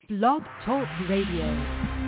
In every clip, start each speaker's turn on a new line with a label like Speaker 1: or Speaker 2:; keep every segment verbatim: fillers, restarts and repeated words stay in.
Speaker 1: Blog Talk Radio.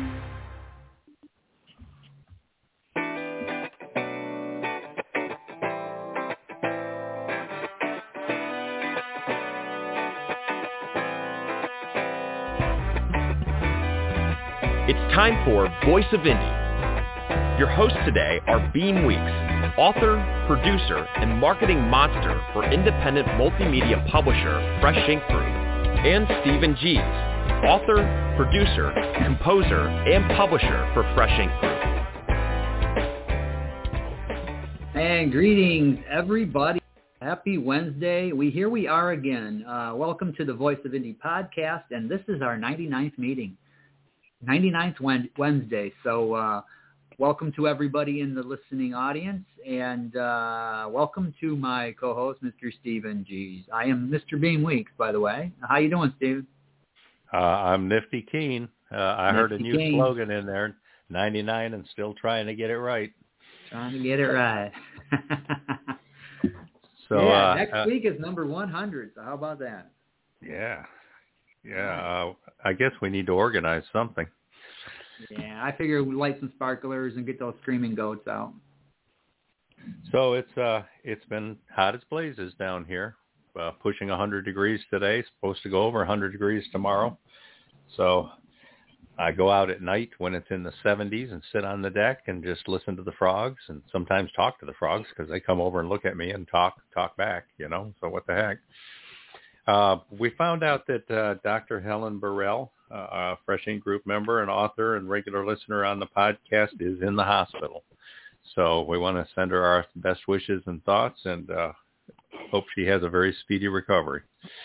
Speaker 2: It's time for Voice of Indie. Your hosts today are Beam Weeks, author, producer, and marketing monster for independent multimedia publisher Fresh Ink Group, and Stephen Gees, author, producer, composer, and publisher for Fresh Ink Group.
Speaker 3: And greetings, everybody. Happy Wednesday. We Here we are again. Uh, welcome to the Voice of Indie podcast, and this is our ninety-ninth meeting. ninety-ninth Wednesday. So uh, welcome to everybody in the listening audience, and uh, welcome to my co-host, Mister Stephen Gees. I am Mister Beam Weeks, by the way. How you doing, Steve?
Speaker 4: Uh, I'm Nifty Keen. Uh, I
Speaker 3: Nifty
Speaker 4: heard a new
Speaker 3: Keen.
Speaker 4: slogan in there, ninety-nine and still trying to get it right.
Speaker 3: Trying to get it right.
Speaker 4: so
Speaker 3: yeah,
Speaker 4: uh,
Speaker 3: next
Speaker 4: uh,
Speaker 3: week is number one hundred, so how about that?
Speaker 4: Yeah. Yeah, uh, I guess we need to organize something.
Speaker 3: Yeah, I figure we light some sparklers and get those screaming goats out.
Speaker 4: So it's uh, it's been hot as blazes down here, uh, pushing one hundred degrees today, supposed to go over one hundred degrees tomorrow. So I go out at night when it's in the seventies and sit on the deck and just listen to the frogs and sometimes talk to the frogs because they come over and look at me and talk talk back, you know, so what the heck. Uh, we found out that uh, Doctor Helen Burrell, uh, a Fresh Ink Group member and author and regular listener on the podcast, is in the hospital. So we want to send her our best wishes and thoughts and uh, hope she has a very speedy recovery.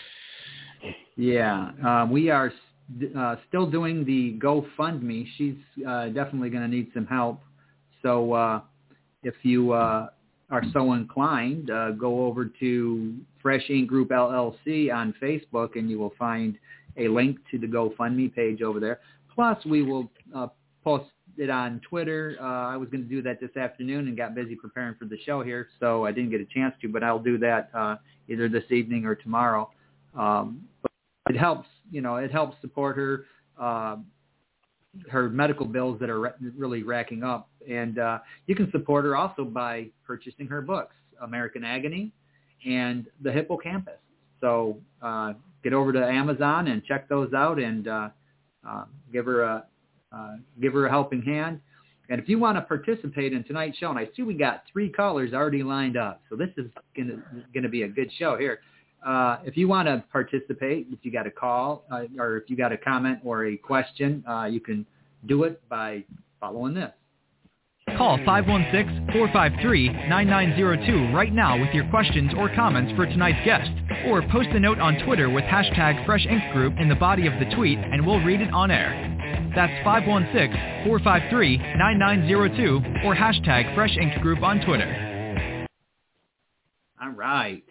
Speaker 3: Yeah, uh, we are uh, still doing the GoFundMe. She's uh, definitely going to need some help. So uh, if you uh, are so inclined, uh, go over to Fresh Ink Group L L C on Facebook, and you will find a link to the GoFundMe page over there. Plus, we will uh, post it on Twitter. Uh, I was going to do that this afternoon and got busy preparing for the show here, so I didn't get a chance to, but I'll do that uh, either this evening or tomorrow. Um, but it helps, you know, it helps support her, uh, her medical bills that are re- really racking up. And uh, you can support her also by purchasing her books, American Agony and The Hippocampus. So uh, get over to Amazon and check those out and uh, uh, give her a uh, give her a helping hand. And if you want to participate in tonight's show, and I see we got three callers already lined up, so this is gonna gonna be a good show here. Uh, if you want to participate, if you got a call uh, or if you got a comment or a question, uh, you can do it by following this.
Speaker 5: Call five one six, four five three, nine nine zero two right now with your questions or comments for tonight's guest. Or post a note on Twitter with hashtag Fresh Ink Group in the body of the tweet and we'll read it on air. That's five one six, four five three, nine nine zero two or hashtag Fresh Ink Group on Twitter.
Speaker 3: All right.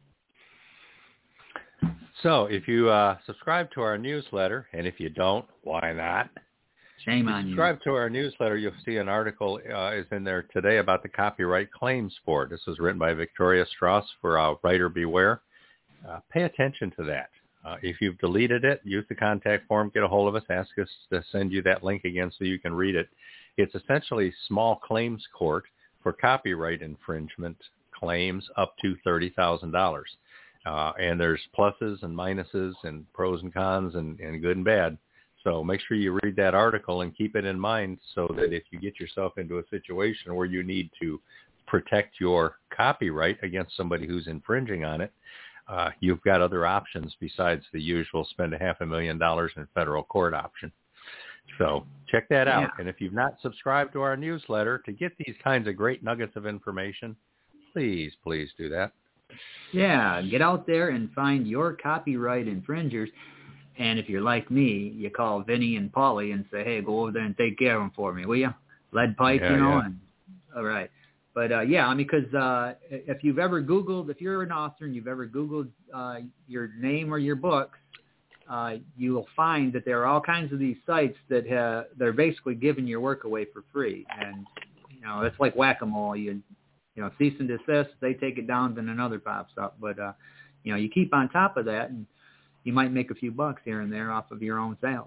Speaker 4: So if you uh, subscribe to our newsletter, and if you don't, why not?
Speaker 3: Shame
Speaker 4: If
Speaker 3: on
Speaker 4: you
Speaker 3: you.
Speaker 4: subscribe to our newsletter, you'll see an article uh, is in there today about the copyright claims board. This was written by Victoria Strauss for uh, Writer Beware. Uh, pay attention to that. Uh, if you've deleted it, use the contact form, get a hold of us, ask us to send you that link again so you can read it. It's essentially small claims court for copyright infringement claims up to thirty thousand dollars. Uh, and there's pluses and minuses and pros and cons and, and good and bad. So make sure you read that article and keep it in mind so that if you get yourself into a situation where you need to protect your copyright against somebody who's infringing on it, uh, you've got other options besides the usual spend a half a million dollars in federal court option. So check that out.
Speaker 3: Yeah.
Speaker 4: And if you've not subscribed to our newsletter to get these kinds of great nuggets of information, please, please do that.
Speaker 3: Yeah, get out there and find your copyright infringers. And if you're like me, you call Vinny and Paulie and say, hey, go over there and take care of them for me, will you? Lead pipe,
Speaker 4: Yeah,
Speaker 3: you know?
Speaker 4: yeah.
Speaker 3: And, all right. But, uh, yeah, I mean, because uh, if you've ever Googled, if you're an author and you've ever Googled uh, your name or your books, uh, you will find that there are all kinds of these sites that uh, they're basically giving your work away for free. And, you know, it's like whack-a-mole. You, you know, cease and desist, they take it down, then another pops up. But, uh, you know, you keep on top of that. And you might make a few bucks here and there off of your own sales.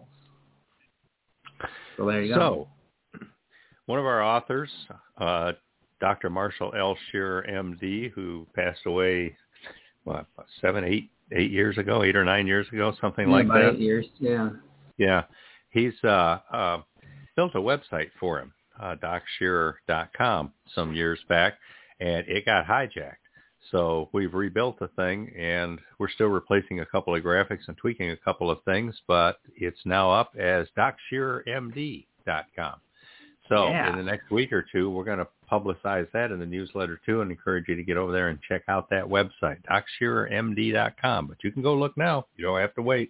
Speaker 3: So there you go.
Speaker 4: So one of our authors, uh, Doctor Marshall L. Shearer, M D, who passed away, what, seven, eight, eight years ago, eight or nine years ago, something
Speaker 3: yeah,
Speaker 4: like
Speaker 3: about
Speaker 4: that.
Speaker 3: Eight years, yeah.
Speaker 4: Yeah, he's uh, uh, built a website for him, uh, doc shearer dot com, some years back, and it got hijacked. So we've rebuilt the thing, and we're still replacing a couple of graphics and tweaking a couple of things, but it's now up as doc shearer M D dot com. So
Speaker 3: yeah.
Speaker 4: in the next week or two, we're going to publicize that in the newsletter too, and encourage you to get over there and check out that website, doc shearer M D dot com. But you can go look now. You don't have to wait.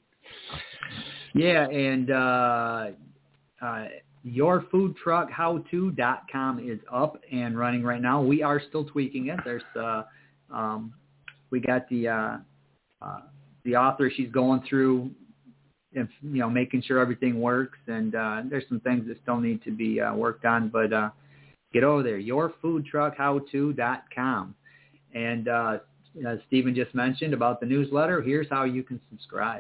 Speaker 3: Yeah, and uh, uh, your food truck how to dot com is up and running right now. We are still tweaking it. There's uh, um, we got the uh, uh, the author. She's going through, if, you know, making sure everything works, and uh, there's some things that still need to be uh, worked on. But uh, get over there, your food truck how to dot com, and uh, as Stephen just mentioned about the newsletter, here's how you can subscribe.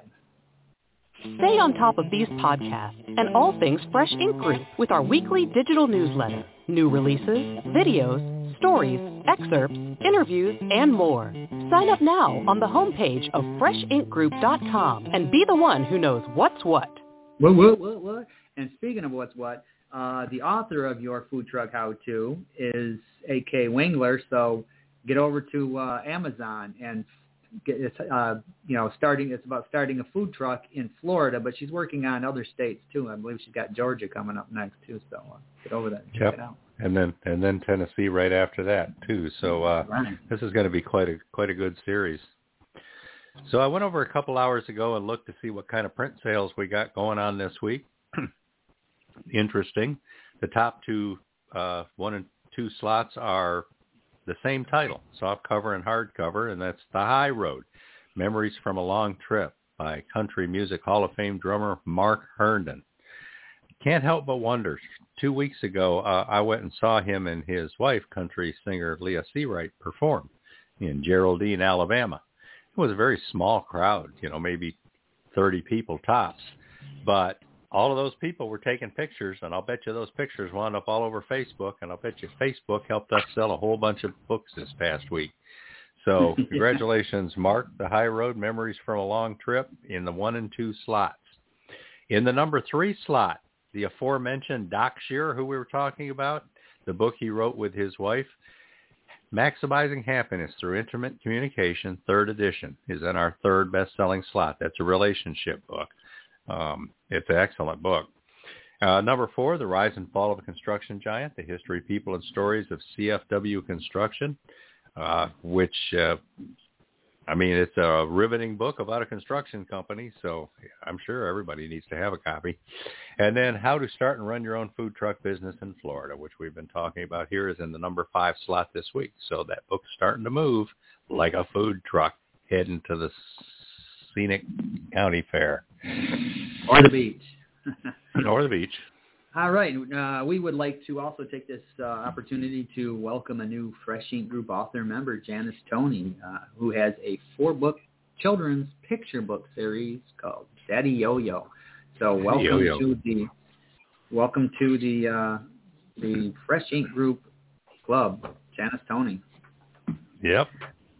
Speaker 1: Stay on top of these podcasts and all things Fresh Ink Group with our weekly digital newsletter. New releases, videos, stories, excerpts, interviews, and more. Sign up now on the homepage of fresh ink group dot com and be the one who knows what's what.
Speaker 3: What, what, what, what? And speaking of what's what, uh, the author of Your Food Truck How-To is A K Wingler, so get over to uh, Amazon and get it's uh you know starting it's about starting a food truck in Florida, but she's working on other states too. I believe she's got Georgia coming up next too, so uh, get over there and check
Speaker 4: yep.
Speaker 3: it out.
Speaker 4: And then and then Tennessee right after that too. So uh
Speaker 3: right.
Speaker 4: This is going to be quite a quite a good series. So I went over a couple hours ago and looked to see what kind of print sales we got going on this week. Interesting. The top two uh one and two slots are the same title, softcover and hardcover, and that's The High Road, Memories from a Long Trip by Country Music Hall of Fame drummer Mark Herndon. Can't help but wonder, two weeks ago, uh, I went and saw him and his wife, country singer Leah Seawright, perform in Geraldine, Alabama. It was a very small crowd, you know, maybe thirty people tops, but all of those people were taking pictures, and I'll bet you those pictures wound up all over Facebook, and I'll bet you Facebook helped us sell a whole bunch of books this past week. So congratulations, Mark, The High Road, Memories from a Long Trip in the one and two slots. In the number three slot, the aforementioned Doc Shearer, who we were talking about, the book he wrote with his wife, Maximizing Happiness Through Intimate Communication, third edition, is in our third best-selling slot. That's a relationship book. Um, it's an excellent book. Uh, number four, The Rise and Fall of a Construction Giant, The History, People, and Stories of C F W Construction, uh, which, uh, I mean, it's a riveting book about a construction company, so I'm sure everybody needs to have a copy. And then How to Start and Run Your Own Food Truck Business in Florida, which we've been talking about here, is in the number five slot this week. So that book's starting to move like a food truck heading to the scenic county fair.
Speaker 3: Or the beach.
Speaker 4: Or the beach.
Speaker 3: All right. Uh, we would like to also take this uh, opportunity to welcome a new Fresh Ink Group author member, Janice Toney, uh, who has a four-book children's picture book series called Daddy Yo-Yo. So welcome Yo-Yo. to the welcome to the uh, the Fresh Ink Group Club, Janice Toney.
Speaker 4: Yep.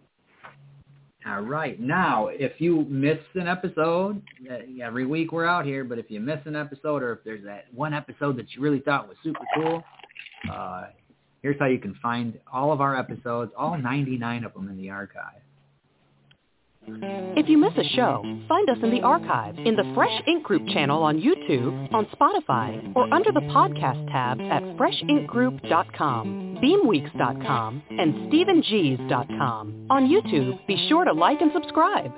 Speaker 3: All right. Now, if you miss an episode, every week we're out here, but if you miss an episode or if there's that one episode that you really thought was super cool, uh, here's how you can find all of our episodes, all ninety-nine of them in the archive.
Speaker 1: If you miss a show, find us in the archive in the Fresh Ink Group channel on YouTube, on Spotify, or under the podcast tab at fresh ink group dot com, beam weeks dot com, and stephen gees dot com. On YouTube, be sure to like and subscribe.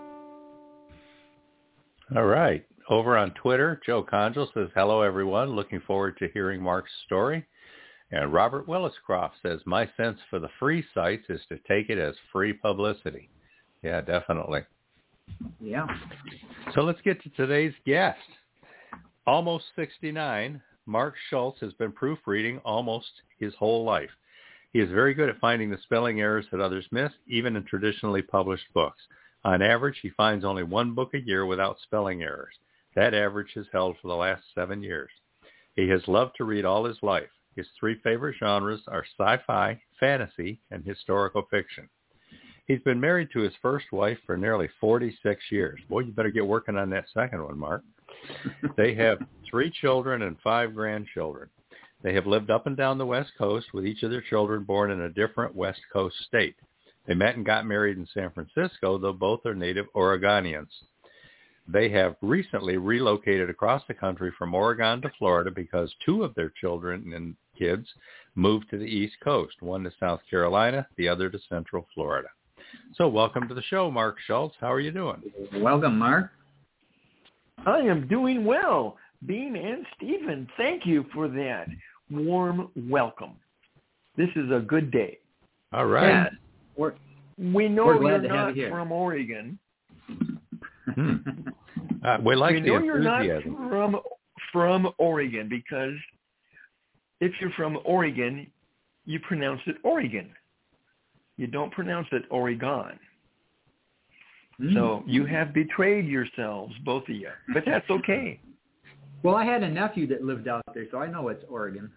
Speaker 4: All right. Over on Twitter, Joe Conjal says, hello, everyone. Looking forward to hearing Mark's story. And Robert Williscroft says, my sense for the free sites is to take it as free publicity. Yeah, definitely.
Speaker 3: Yeah.
Speaker 4: So let's get to today's guest. Almost sixty-nine, Mark Schultz has been proofreading almost his whole life. He is very good at finding the spelling errors that others miss, even in traditionally published books. On average, he finds only one book a year without spelling errors. That average has held for the last seven years. He has loved to read all his life. His three favorite genres are sci-fi, fantasy, and historical fiction. He's been married to his first wife for nearly forty-six years. Boy, you better get working on that second one, Mark. They have three children and five grandchildren. They have lived up and down the West Coast with each of their children born in a different West Coast state. They met and got married in San Francisco, though both are native Oregonians. They have recently relocated across the country from Oregon to Florida because two of their children and kids moved to the East Coast, one to South Carolina, the other to Central Florida. So welcome to the show, Mark Schultz. How are you doing?
Speaker 3: Welcome, Mark.
Speaker 6: I am doing well. Beam and Stephen, thank you for that warm welcome. This is a good day.
Speaker 4: All right.
Speaker 3: Yeah, we're,
Speaker 6: we know
Speaker 3: we're glad
Speaker 6: you're
Speaker 3: to have
Speaker 6: not
Speaker 3: you here.
Speaker 6: from Oregon.
Speaker 4: Hmm. Uh, we like
Speaker 6: we
Speaker 4: the
Speaker 6: know you're not
Speaker 4: enthusiasm.
Speaker 6: from, from Oregon because if you're from Oregon, you pronounce it Oregon. You don't pronounce it Oregon.
Speaker 3: Mm.
Speaker 6: So you have betrayed yourselves, both of you. But that's okay.
Speaker 3: Well, I had a nephew that lived out there, so I know it's Oregon.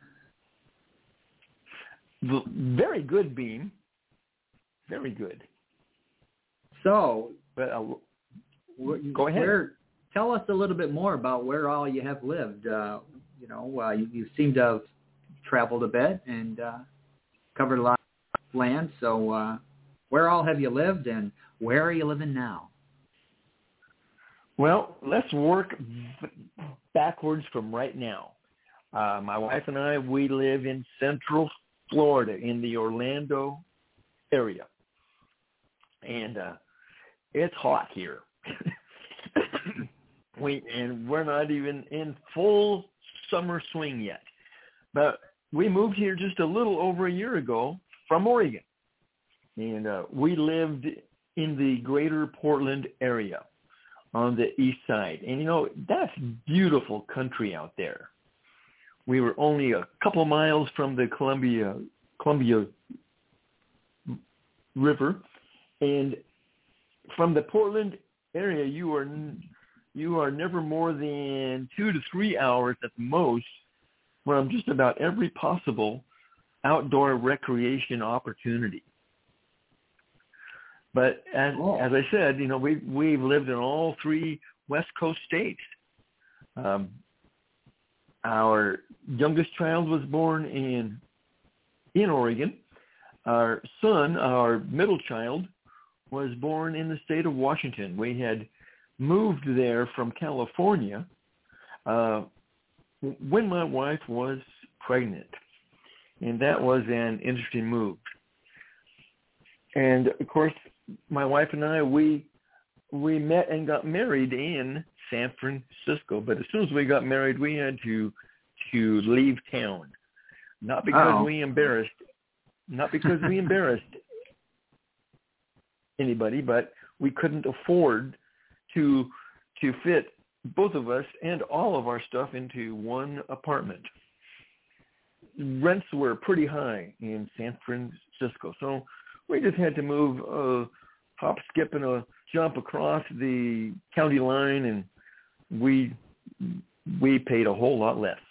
Speaker 6: Very good, Beam. Very good.
Speaker 3: So,
Speaker 6: But uh,
Speaker 3: wh-
Speaker 6: go ahead.
Speaker 3: Where, tell us a little bit more about where all you have lived. Uh, you know, uh, you, you seem to have traveled a bit and uh, covered a lot of land. So, uh, where all have you lived, and where are you living now?
Speaker 6: Well, let's work backwards from right now. Uh, my wife and I, we live in Central Florida in the Orlando area. And uh, it's hot here. we and we're not even in full summer swing yet. But we moved here just a little over a year ago from Oregon. And uh, we lived in the greater Portland area on the east side. And, you know, that's beautiful country out there. We were only a couple miles from the Columbia Columbia River. And from the Portland area, you are you are never more than two to three hours at the most from just about every possible outdoor recreation opportunity. But as
Speaker 3: Oh.
Speaker 6: as I said, you know, we we've lived in all three West Coast states. Um, our youngest child was born in in Oregon. Our son, our middle child, was born in the state of Washington. We had moved there from California uh, when my wife was pregnant, and that was an interesting move. And of course, my wife and I, we we met and got married in San Francisco. But as soon as we got married, we had to to leave town, not because
Speaker 3: Uh-oh.
Speaker 6: we embarrassed, not because we embarrassed anybody, but we couldn't afford to to fit both of us and all of our stuff into one apartment. Rents were pretty high in San Francisco, so we just had to move a hop, skip, and a jump across the county line, and we we paid a whole lot less.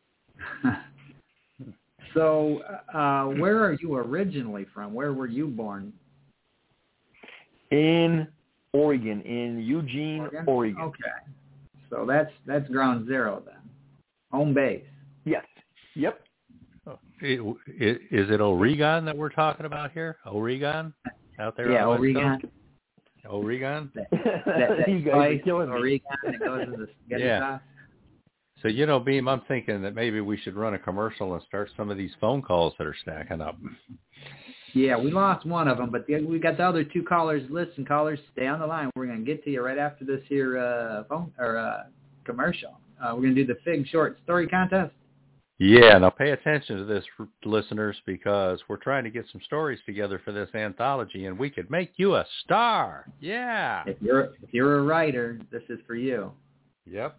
Speaker 3: So, uh, where are you originally from? Where were you born?
Speaker 6: In Oregon, in Eugene,
Speaker 3: Oregon?
Speaker 6: Oregon.
Speaker 3: Okay. So that's that's ground zero then. Home base.
Speaker 6: Yes. Yep.
Speaker 4: It, it, is it Oregon that we're talking about here? Oregon? Out there
Speaker 3: Yeah,
Speaker 4: on the West
Speaker 3: Oregon.
Speaker 4: Coast? Oregon?
Speaker 3: That, that, that
Speaker 6: You guys
Speaker 3: spice,
Speaker 6: are killing me.
Speaker 3: Oregon that goes in the spaghetti
Speaker 4: Yeah.
Speaker 3: sauce.
Speaker 4: So, you know, Beam, I'm thinking that maybe we should run a commercial and start some of these phone calls that are stacking up.
Speaker 3: Yeah, we lost one of them, but the, we got the other two callers. Listen, callers, stay on the line. We're going to get to you right after this here uh, phone or uh, commercial. Uh, we're going to do the Fig Short Story Contest.
Speaker 4: Yeah, now pay attention to this, listeners, because we're trying to get some stories together for this anthology, and we could make you a star. Yeah.
Speaker 3: If you're if you're a writer, this is for you.
Speaker 4: Yep.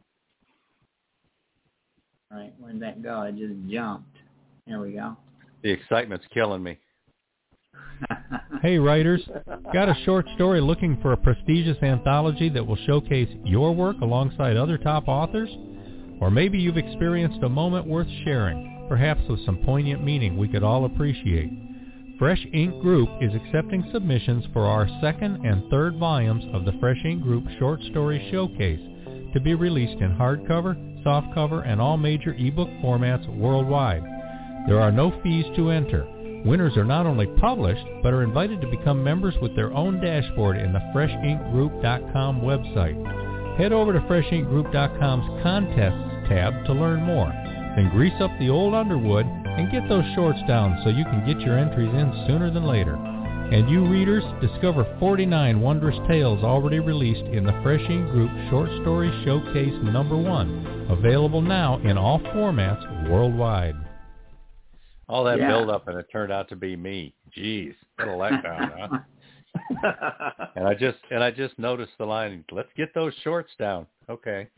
Speaker 3: All right, where'd that go? It just jumped. There we go.
Speaker 4: The excitement's killing me.
Speaker 7: Hey writers, got a short story looking for a prestigious anthology that will showcase your work alongside other top authors? Or maybe you've experienced a moment worth sharing, perhaps with some poignant meaning we could all appreciate. Fresh Ink Group is accepting submissions for our second and third volumes of the Fresh Ink Group Short Story Showcase to be released in hardcover, softcover, and all major ebook formats worldwide. There are no fees to enter. Winners are not only published, but are invited to become members with their own dashboard in the fresh ink group dot com website. Head over to fresh ink group dot com's Contests tab to learn more. Then grease up the old Underwood and get those shorts down so you can get your entries in sooner than later. And you readers, discover forty-nine wondrous tales already released in the Fresh Ink Group Short Story Showcase number one, available now in all formats worldwide.
Speaker 4: All that
Speaker 3: Yeah.
Speaker 4: build-up, and it turned out to be me. Jeez, what a letdown, huh? and I just and I just noticed the line, let's get those shorts down. Okay.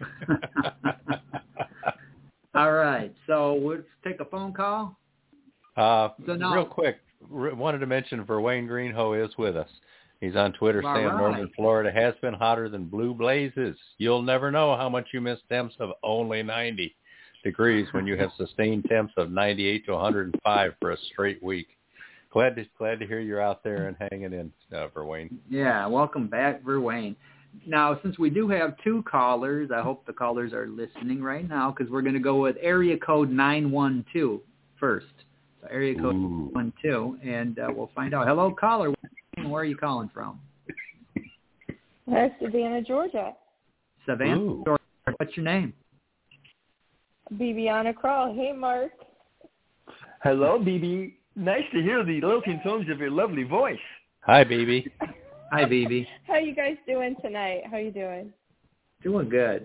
Speaker 3: All right. So let's take a phone call.
Speaker 4: Uh,
Speaker 3: So now-
Speaker 4: real quick, r- wanted to mention Verwayne Greenhoe is with us. He's on Twitter
Speaker 3: All
Speaker 4: saying
Speaker 3: right.
Speaker 4: Northern Florida has been hotter than blue blazes. You'll never know how much you miss temps of only ninety degrees when you have sustained temps of ninety-eight to one hundred five for a straight week. Glad to glad to hear you're out there and hanging in, uh, Verwayne.
Speaker 3: Yeah, welcome back, Verwayne. Now, since we do have two callers, I hope the callers are listening right now because we're going to go with area code nine one two first. So area code
Speaker 4: Ooh.
Speaker 3: nine one two, and uh, we'll find out. Hello, caller. Where are you calling from?
Speaker 8: That's Savannah, Georgia.
Speaker 3: Savannah,
Speaker 4: Ooh.
Speaker 3: Georgia. What's your name?
Speaker 8: Bibiana Krall. Hey, Mark.
Speaker 6: Hello, B B. Nice to hear the lilting tones of your lovely voice.
Speaker 4: Hi, B B.
Speaker 3: Hi, B B.
Speaker 8: How you guys doing tonight? How you doing?
Speaker 3: Doing good.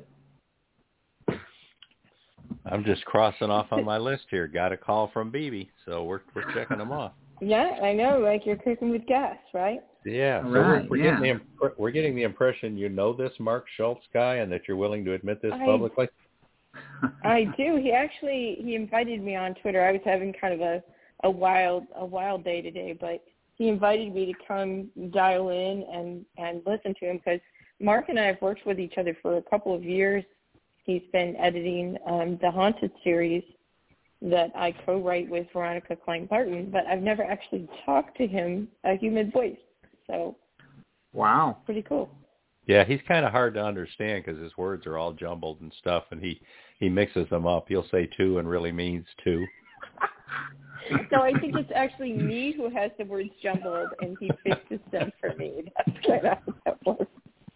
Speaker 4: I'm just crossing off on my list here. Got a call from B B, so we're we're checking them off.
Speaker 8: Yeah, I know. Like you're cooking with gas, right?
Speaker 4: Yeah, so
Speaker 3: Right,
Speaker 4: we're, we're
Speaker 3: yeah.
Speaker 4: getting the imp- we're getting the impression you know this Mark Schultz guy and that you're willing to admit this
Speaker 8: I-
Speaker 4: publicly.
Speaker 8: I do. He actually he invited me on Twitter. I was having kind of a, a wild a wild day today, but he invited me to come dial in and, and listen to him because Mark and I have worked with each other for a couple of years. He's been editing um, the Haunted series that I co-write with Veronica Klein-Barton, but I've never actually talked to him a human voice. So,
Speaker 3: Wow.
Speaker 8: pretty cool.
Speaker 4: Yeah, he's kind of hard to understand because his words are all jumbled and stuff, and he, he mixes them up. He'll say two and really means two.
Speaker 8: So I think it's actually me who has the words jumbled, and he fixes them for me. That's kind of how that works.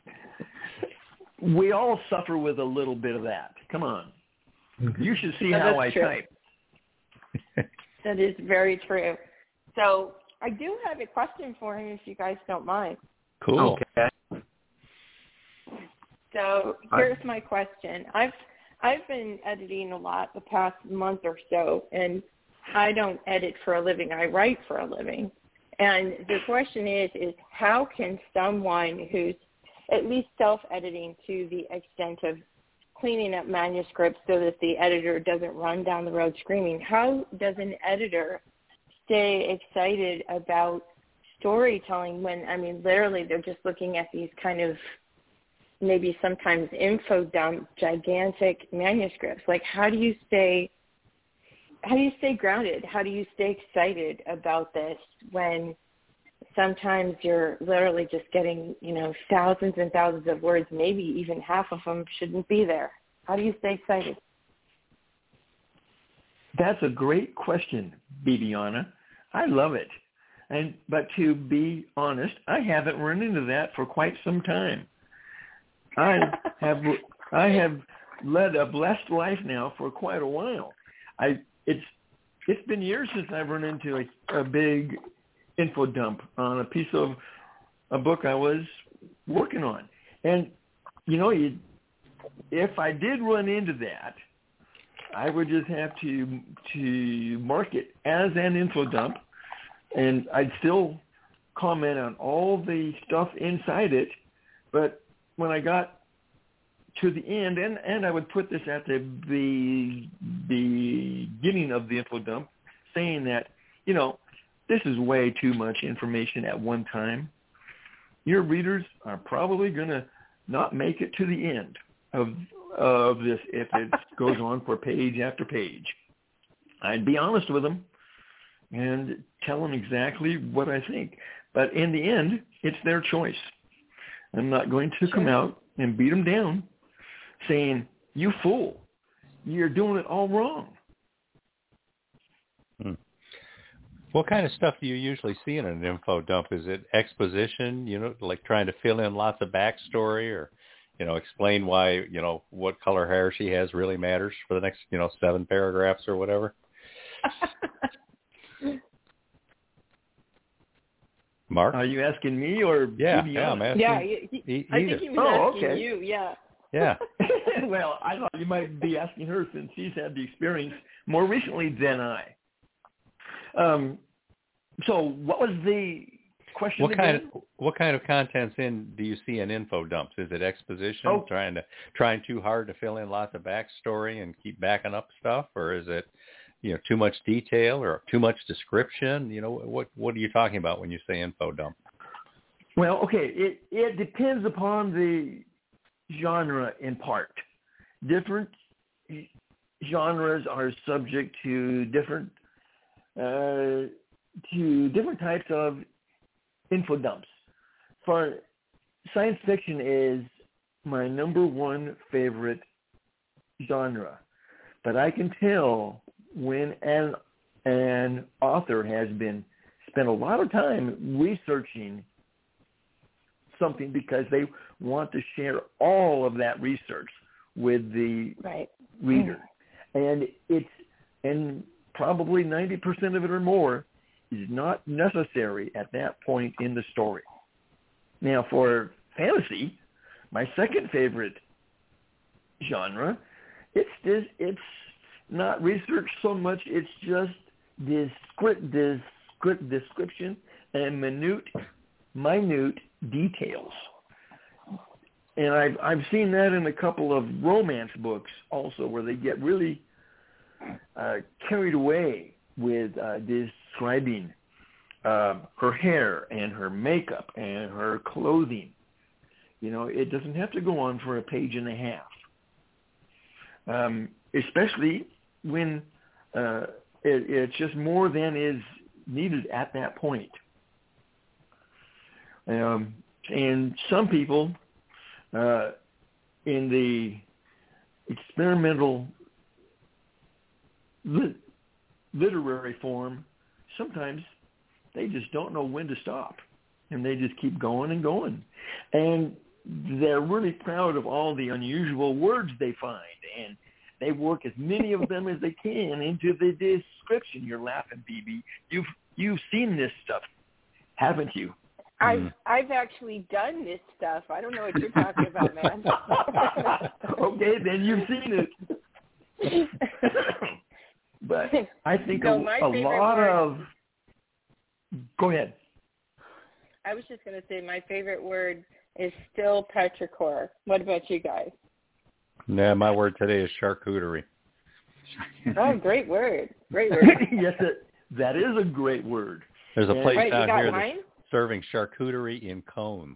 Speaker 6: We all suffer with a little bit of that. Come on. You should see
Speaker 8: Yeah,
Speaker 6: how I
Speaker 8: that's true.
Speaker 6: type.
Speaker 8: That is very true. So I do have a question for him, if you guys don't mind.
Speaker 4: Cool.
Speaker 3: Okay.
Speaker 8: So here's my question. I've I've been editing a lot the past month or so, and I don't edit for a living. I write for a living. And the question is, is how can someone who's at least self-editing to the extent of cleaning up manuscripts so that the editor doesn't run down the road screaming, how does an editor stay excited about storytelling when, I mean, literally they're just looking at these kind of maybe sometimes info dump gigantic manuscripts? Like, how do you stay how do you stay grounded? How do you stay excited about this when sometimes you're literally just getting, you know, thousands and thousands of words, maybe even half of them shouldn't be there? How do you stay excited?
Speaker 6: That's a great question, Bibiana. I love it. And but to be honest, I haven't run into that for quite some time. I have I have led a blessed life now for quite a while. I it's it's been years since I've run into a, a big info dump on a piece of a book I was working on. And you know, you, if I did run into that, I would just have to to mark it as an info dump, and I'd still comment on all the stuff inside it. But when I got to the end, and, and I would put this at the, the beginning of the info dump, saying that, you know, this is way too much information at one time, your readers are probably going to not make it to the end of of this if it goes on for page after page. I'd be honest with them and tell them exactly what I think. But in the end, it's their choice. I'm not going to come out and beat them down saying, you fool, you're doing it all wrong.
Speaker 4: Hmm. What kind of stuff do you usually see in an info dump? Is it exposition, you know, like trying to fill in lots of backstory, or, you know, explain why, you know, what color hair she has really matters for the next, you know, seven paragraphs or whatever? Mark?
Speaker 6: Are you asking me or
Speaker 4: yeah,
Speaker 6: B B
Speaker 4: yeah, I'm asking.
Speaker 8: Yeah, he, he, I think he was
Speaker 6: oh,
Speaker 8: asking
Speaker 6: okay.
Speaker 8: you, yeah.
Speaker 4: Yeah.
Speaker 6: Well, I thought you might be asking her since she's had the experience more recently than I. Um, so what was the question
Speaker 4: What
Speaker 6: again?
Speaker 4: kind of what kind of contents in do you see in info dumps? Is it exposition,
Speaker 6: Oh.
Speaker 4: trying to trying too hard to fill in lots of backstory and keep backing up stuff, or is it, you know, too much detail or too much description? You know, what what are you talking about when you say info dump?
Speaker 6: Well, okay, it it depends upon the genre in part. Different genres are subject to different uh, to different types of info dumps. For science fiction is my number one favorite genre, but I can tell when an an author has been spent a lot of time researching something because they want to share all of that research with the
Speaker 8: right.
Speaker 6: reader. And it's and probably ninety percent of it or more is not necessary at that point in the story. Now, for fantasy, my second favorite genre, it's this, it's not research so much, it's just this script, this script description and minute, minute details. And I've I've seen that in a couple of romance books also, where they get really uh, carried away with uh, describing uh, her hair and her makeup and her clothing. You know, it doesn't have to go on for a page and a half, um, especially when uh, it, it's just more than is needed at that point. Um, and some people uh, in the experimental lit- literary form, sometimes they just don't know when to stop, and they just keep going and going. And they're really proud of all the unusual words they find, and they work as many of them as they can into the description. You're laughing, B B. You've you've seen this stuff, haven't you?
Speaker 8: I've mm. I've actually done this stuff. I don't know what you're talking about, man.
Speaker 6: Okay, then you've seen it. But I think
Speaker 8: so
Speaker 6: a, a lot
Speaker 8: word,
Speaker 6: of. Go ahead.
Speaker 8: I was just going to say my favorite word is still petrichor. What about you guys?
Speaker 4: Nah, my word today is charcuterie.
Speaker 8: Oh, great word. Great word.
Speaker 6: Yes, it, that is a great word.
Speaker 4: There's a place
Speaker 8: right,
Speaker 4: down here
Speaker 8: wine?
Speaker 4: that's serving charcuterie in cones.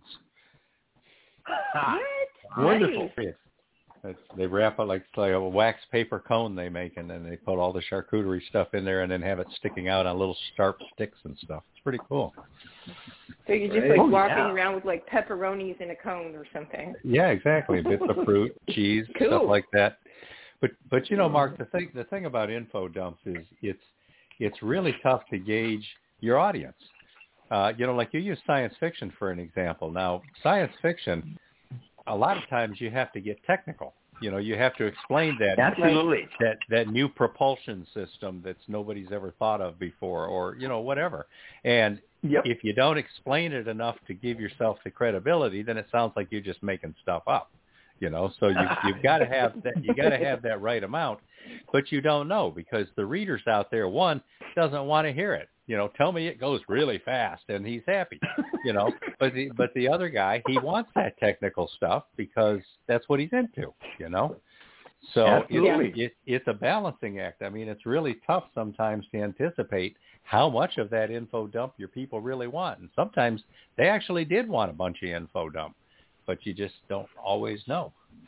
Speaker 8: What?
Speaker 6: Wonderful.
Speaker 8: Nice.
Speaker 4: It's, they wrap it like, it's like a wax paper cone they make, and then they put all the charcuterie stuff in there and then have it sticking out on little sharp sticks and stuff. It's pretty cool.
Speaker 8: So you're just like
Speaker 6: oh,
Speaker 8: walking
Speaker 6: yeah.
Speaker 8: around with like pepperonis in a cone or something.
Speaker 4: Yeah, exactly. Bits of fruit, cheese,
Speaker 8: cool.
Speaker 4: stuff like that. But but you know, Mark, the thing the thing about info dumps is it's it's really tough to gauge your audience. Uh, you know, like you use science fiction for an example. Now, science fiction, a lot of times you have to get technical. You know, you have to explain that
Speaker 6: Absolutely.
Speaker 4: that that new propulsion system that's nobody's ever thought of before, or you know, whatever. And
Speaker 6: yep.
Speaker 4: if you don't explain it enough to give yourself the credibility, then it sounds like you're just making stuff up. You know, so you, you've got to have that. You got to have that right amount, but you don't know because the readers out there, one, doesn't want to hear it. You know, tell me it goes really fast, and he's happy. You know, but the but the other guy, he wants that technical stuff because that's what he's into. You know, So
Speaker 6: Absolutely.
Speaker 4: it, it, it's a balancing act. I mean, it's really tough sometimes to anticipate how much of that info dump your people really want. And sometimes they actually did want a bunch of info dump, but you just don't always know.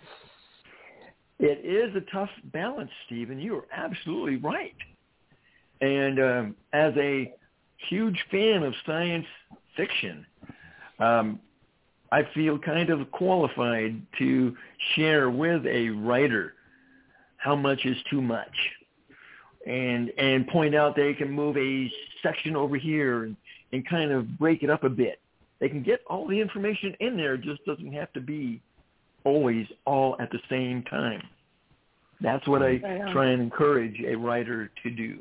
Speaker 6: It is a tough balance, Stephen. You are absolutely right. And um, as a huge fan of science fiction, um, I feel kind of qualified to share with a writer how much is too much, and and point out they can move a section over here and, and kind of break it up a bit. They can get all the information in there. It just doesn't have to be always all at the same time. That's what I try and encourage a writer to do.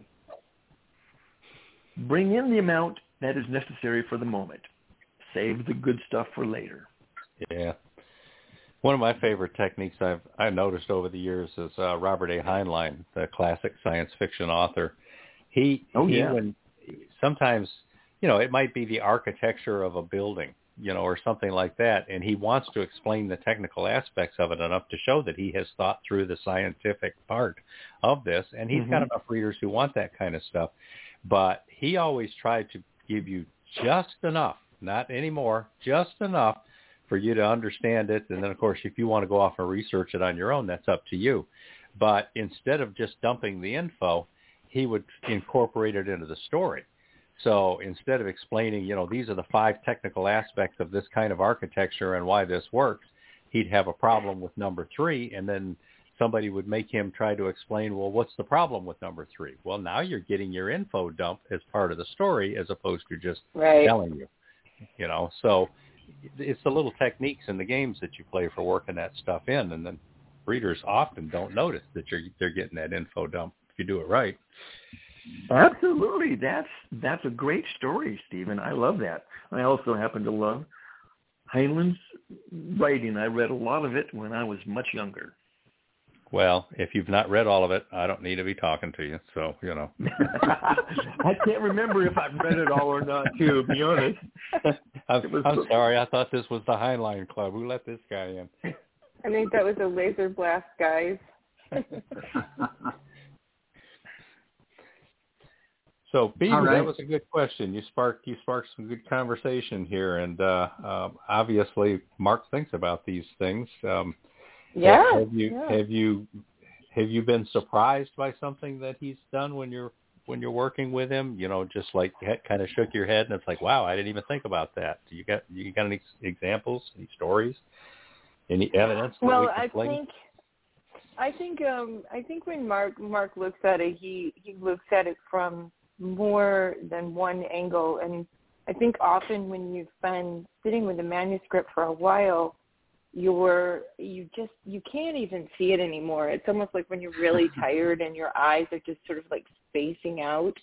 Speaker 6: Bring in the amount that is necessary for the moment. Save the good stuff for later.
Speaker 4: Yeah. One of my favorite techniques I've I've noticed over the years is uh, Robert A. Heinlein, the classic science fiction author. He,
Speaker 6: oh,
Speaker 4: he
Speaker 6: yeah.
Speaker 4: when sometimes, you know, it might be the architecture of a building, you know, or something like that, and he wants to explain the technical aspects of it enough to show that he has thought through the scientific part of this, and he's mm-hmm. got enough readers who want that kind of stuff. But he always tried to give you just enough, not any more, just enough for you to understand it. And then, of course, if you want to go off and research it on your own, that's up to you. But instead of just dumping the info, he would incorporate it into the story. So instead of explaining, you know, these are the five technical aspects of this kind of architecture and why this works, he'd have a problem with number three, and then somebody would make him try to explain, well, what's the problem with number three? Well, now you're getting your info dump as part of the story as opposed to just
Speaker 8: right.
Speaker 4: telling you, you know. So it's the little techniques in the games that you play for working that stuff in, and then readers often don't notice that you're they're getting that info dump if you do it right.
Speaker 6: Absolutely. That's that's a great story, Stephen. I love that. I also happen to love Heinlein's writing. I read a lot of it when I was much younger.
Speaker 4: Well, if you've not read all of it, I don't need to be talking to you. So, you know.
Speaker 6: I can't remember if I've read it all or not, too, to be honest.
Speaker 4: I'm, was... I'm sorry. I thought this was the Heinlein Club. Who let this guy in?
Speaker 8: I think that was a Laser Blast, guys.
Speaker 4: So, Beaver,
Speaker 3: right.
Speaker 4: that was a good question. You sparked you sparked some good conversation here, and uh, um, obviously Mark thinks about these things. Um,
Speaker 8: yeah.
Speaker 4: Have you
Speaker 8: yeah.
Speaker 4: have you have you been surprised by something that he's done when you're when you're working with him? You know, just like kind of shook your head and it's like, wow, I didn't even think about that. Do you got you got any examples, any stories, any evidence? That
Speaker 8: well,
Speaker 4: we can
Speaker 8: I
Speaker 4: play?
Speaker 8: think. I think um, I think when Mark Mark looks at it, he, he looks at it from more than one angle, and I think often when you've been sitting with a manuscript for a while, you're you just you can't even see it anymore. It's almost like when you're really tired and your eyes are just sort of like spacing out.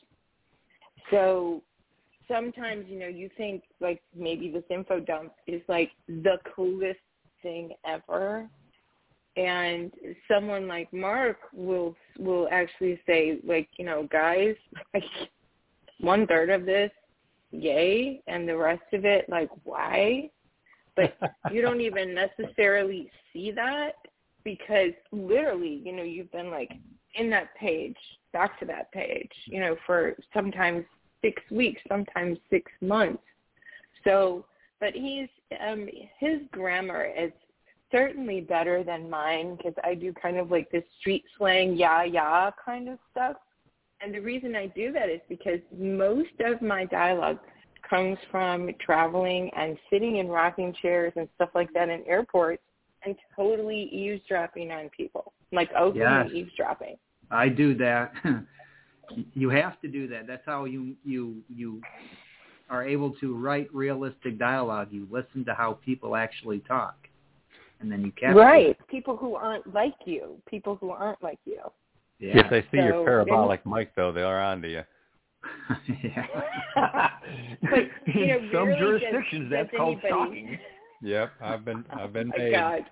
Speaker 8: So sometimes, you know, you think like maybe this info dump is like the coolest thing ever. And someone like Mark will will actually say, like, you know, guys, like one third of this, yay, and the rest of it, like, why? But you don't even necessarily see that because literally, you know, you've been like in that page, back to that page, you know, for sometimes six weeks, sometimes six months. So, but he's um, his grammar is certainly better than mine because I do kind of like this street slang, yeah, yeah kind of stuff. And the reason I do that is because most of my dialogue comes from traveling and sitting in rocking chairs and stuff like that in airports and totally eavesdropping on people, like openly
Speaker 3: yes.
Speaker 8: eavesdropping.
Speaker 3: I do that. You have to do that. That's how you you you are able to write realistic dialogue. You listen to how people actually talk. And then you capture
Speaker 8: right.
Speaker 3: it.
Speaker 8: People who aren't like you. People who aren't like you.
Speaker 3: Yeah.
Speaker 4: If they see
Speaker 8: so,
Speaker 4: your parabolic mic, though, they are on to you.
Speaker 3: yeah.
Speaker 8: But, you know,
Speaker 6: in some
Speaker 8: really
Speaker 6: jurisdictions,
Speaker 8: does,
Speaker 6: that's
Speaker 8: does
Speaker 6: called
Speaker 8: anybody...
Speaker 6: stalking.
Speaker 4: Yep, I've been I've been
Speaker 8: oh
Speaker 4: paid.
Speaker 8: my God.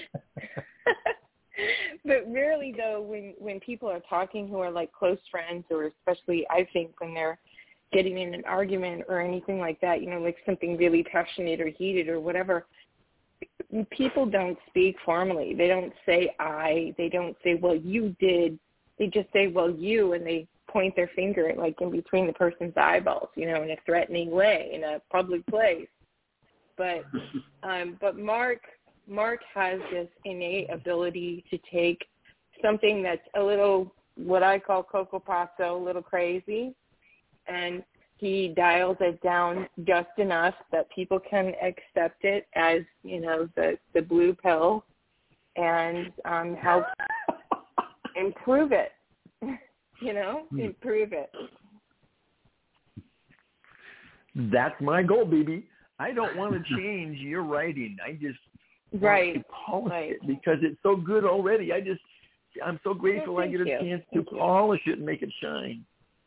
Speaker 8: But rarely, though, when when people are talking who are like close friends, or especially I think when they're getting in an argument or anything like that, you know, like something really passionate or heated or whatever, people don't speak formally. They don't say I. They don't say, well, you did. They just say, well, you, and they point their finger like in between the person's eyeballs, you know, in a threatening way in a public place. But um, but Mark Mark has this innate ability to take something that's a little, what I call Coco Passo, a little crazy, and he dials it down just enough that people can accept it as, you know, the, the blue pill, and um, help improve it, you know, improve it.
Speaker 6: That's my goal, baby. I don't want to change your writing. I just
Speaker 8: right.
Speaker 6: want to polish
Speaker 8: right.
Speaker 6: it because it's so good already. I just, I'm so grateful
Speaker 8: well,
Speaker 6: I get a
Speaker 8: you.
Speaker 6: chance
Speaker 8: thank
Speaker 6: to
Speaker 8: you.
Speaker 6: polish it and make it shine.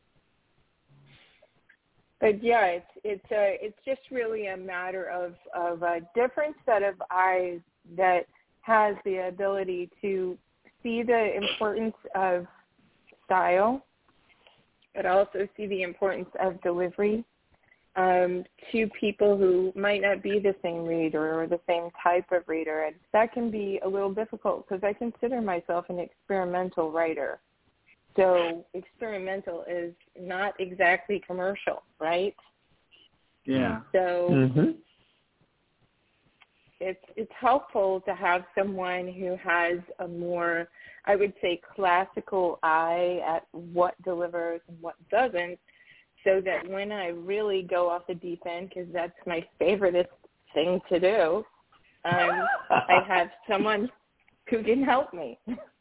Speaker 8: But yeah, it's it's a it's just really a matter of of a different set of eyes that has the ability to see the importance of style, but also see the importance of delivery um, to people who might not be the same reader or the same type of reader, and that can be a little difficult because I consider myself an experimental writer. So experimental is not exactly commercial, right?
Speaker 3: Yeah.
Speaker 8: So
Speaker 6: mm-hmm.
Speaker 8: it's it's helpful to have someone who has a more, I would say, classical eye at what delivers and what doesn't, so that when I really go off the deep end, because that's my favorite thing to do, um, I have someone who can help me.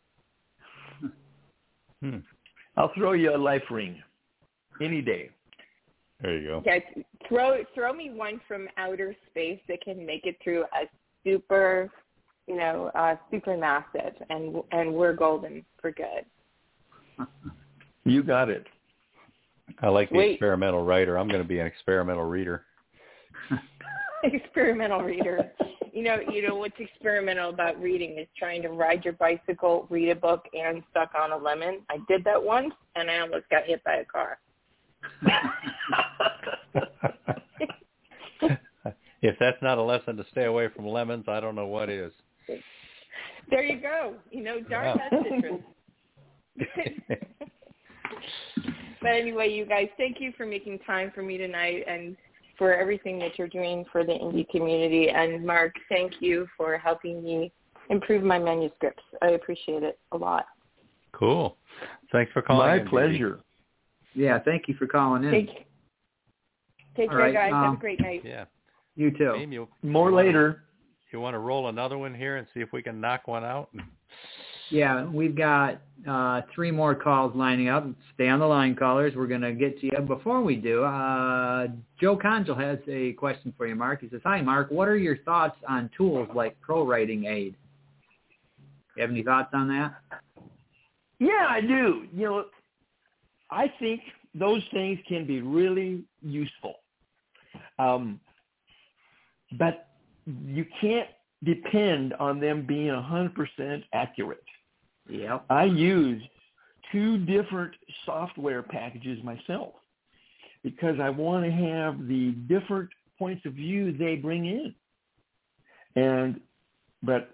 Speaker 6: Hmm. I'll throw you a life ring any day.
Speaker 4: There you go.
Speaker 8: Yeah, throw throw me one from outer space that can make it through a super, you know, uh, super massive, and and we're golden for good.
Speaker 6: You got it.
Speaker 4: I like the
Speaker 8: Wait.
Speaker 4: experimental writer. I'm going to be an experimental reader.
Speaker 8: Experimental reader. You know, you know what's experimental about reading is trying to ride your bicycle, read a book, and suck on a lemon. I did that once, and I almost got hit by a car.
Speaker 4: If that's not a lesson to stay away from lemons, I don't know what is.
Speaker 8: There you go. You know, darn
Speaker 4: Yeah.
Speaker 8: that citrus. But anyway, you guys, thank you for making time for me tonight and for everything that you're doing for the indie community. And Mark, thank you for helping me improve my manuscripts. I appreciate it a lot.
Speaker 4: Cool. Thanks for calling.
Speaker 6: My
Speaker 4: in,
Speaker 6: pleasure.
Speaker 3: Yeah, thank you for calling in.
Speaker 8: Take, take
Speaker 3: All
Speaker 8: care,
Speaker 3: right,
Speaker 8: guys.
Speaker 3: um,
Speaker 8: Have a great night.
Speaker 4: Yeah.
Speaker 3: You too.
Speaker 4: Amy, you,
Speaker 6: More
Speaker 4: you wanna,
Speaker 6: later.
Speaker 4: You want to roll another one here and see if we can knock one out?
Speaker 3: Yeah, we've got uh, three more calls lining up. Stay on the line, callers. We're going to get to you. Before we do, uh, Joe Conjal has a question for you, Mark. He says, hi, Mark. What are your thoughts on tools like ProWriting Aid? You have any thoughts on that?
Speaker 6: Yeah, I do. You know, I think those things can be really useful. Um, but you can't depend on them being one hundred percent accurate.
Speaker 3: Yep.
Speaker 6: I use two different software packages myself because I want to have the different points of view they bring in. And, but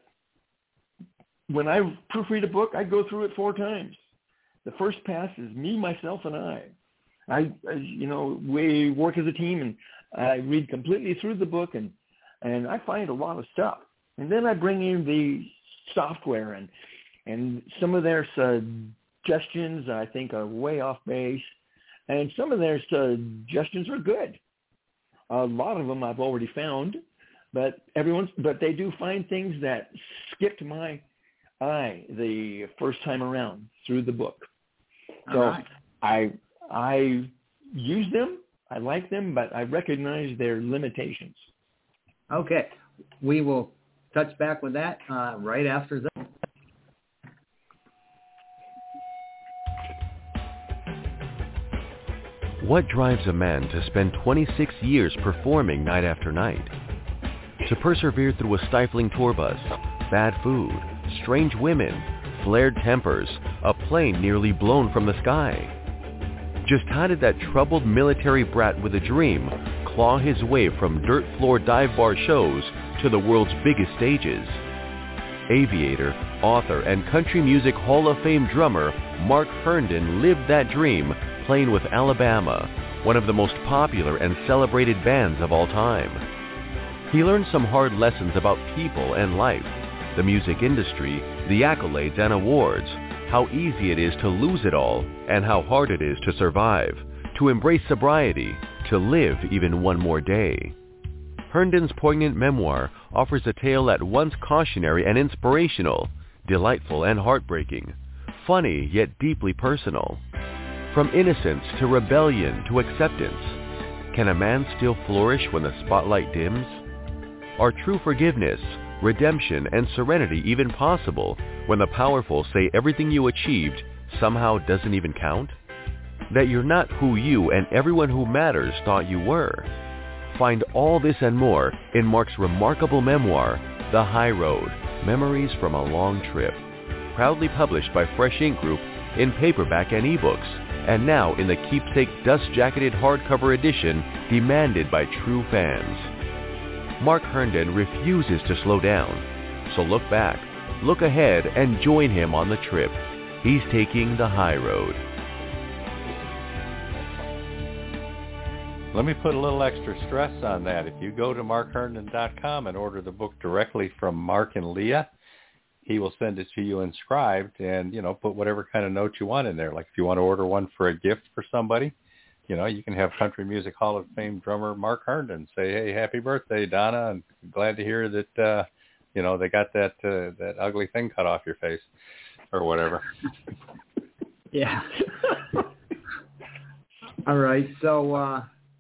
Speaker 6: when I proofread a book, I go through it four times. The first pass is me, myself, and I. I, I you know, we work as a team, and I read completely through the book, and, and I find a lot of stuff. And then I bring in the software, and and some of their suggestions I think are way off base, and some of their suggestions are good. A lot of them I've already found, but everyone's but they do find things that skipped my eye the first time around through the book. So
Speaker 3: All right.
Speaker 6: I I use them, I like them, but I recognize their limitations.
Speaker 3: Okay. We will touch back with that uh, right after that.
Speaker 9: What drives a man to spend twenty-six years performing night after night? To persevere through a stifling tour bus, bad food, strange women, flared tempers, a plane nearly blown from the sky? Just how did that troubled military brat with a dream claw his way from dirt floor dive bar shows to the world's biggest stages. Aviator, author, and country music Hall of Fame drummer Mark Herndon lived that dream playing with Alabama, one of the most popular and celebrated bands of all time. He learned some hard lessons about people and life, the music industry, the accolades and awards, how easy it is to lose it all, and how hard it is to survive, to embrace sobriety, to live even one more day. Herndon's poignant memoir offers a tale at once cautionary and inspirational, delightful and heartbreaking, funny yet deeply personal. From innocence to rebellion to acceptance, can a man still flourish when the spotlight dims? Are true forgiveness, redemption, and serenity even possible when the powerful say everything you achieved somehow doesn't even count? That you're not who you and everyone who matters thought you were? Find all this and more in Mark's remarkable memoir, The High Road, Memories from a Long Trip, proudly published by Fresh Ink Group in paperback and ebooks, and now in the keepsake dust-jacketed hardcover edition demanded by true fans. Mark Herndon refuses to slow down, so look back, look ahead, and join him on the trip. He's taking the high road.
Speaker 4: Let me put a little extra stress on that. If you go to mark herndon dot com and order the book directly from Mark and Leah, he will send it to you inscribed and, you know, put whatever kind of note you want in there. Like if you want to order one for a gift for somebody, you know, you can have Country Music Hall of Fame drummer Mark Herndon say, hey, happy birthday, Donna, and glad to hear that, uh, you know, they got that uh, that ugly thing cut off your face or whatever.
Speaker 3: Yeah. All right. So, uh,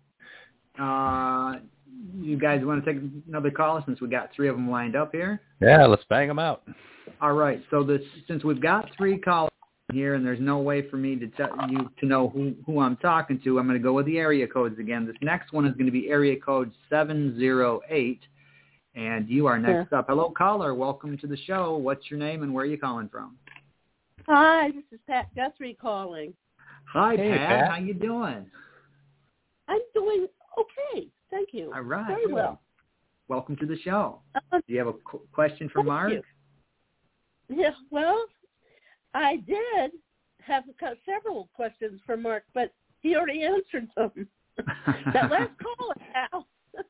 Speaker 3: uh, you guys want to take another call since we got three of them lined up here?
Speaker 4: Yeah, let's bang them out.
Speaker 3: All right. So this, since we've got three callers here and there's no way for me to tell you to know who, who I'm talking to, I'm going to go with the area codes again. This next one is going to be area code seven zero eight, and you are next yeah. up. Hello, caller. Welcome to the show. What's your name and where are you calling from?
Speaker 10: Hi, this is Pat Guthrie calling.
Speaker 3: Hi,
Speaker 4: hey,
Speaker 3: Pat.
Speaker 4: Pat.
Speaker 3: How you doing?
Speaker 10: I'm doing okay. Thank you.
Speaker 3: All right.
Speaker 10: Very well.
Speaker 3: Welcome to the show.
Speaker 10: Uh,
Speaker 3: Do you have a qu- question for
Speaker 10: Thank
Speaker 3: Mark?
Speaker 10: You. Yeah, well, I did have a, several questions for Mark, but he already answered them. That last call, Al.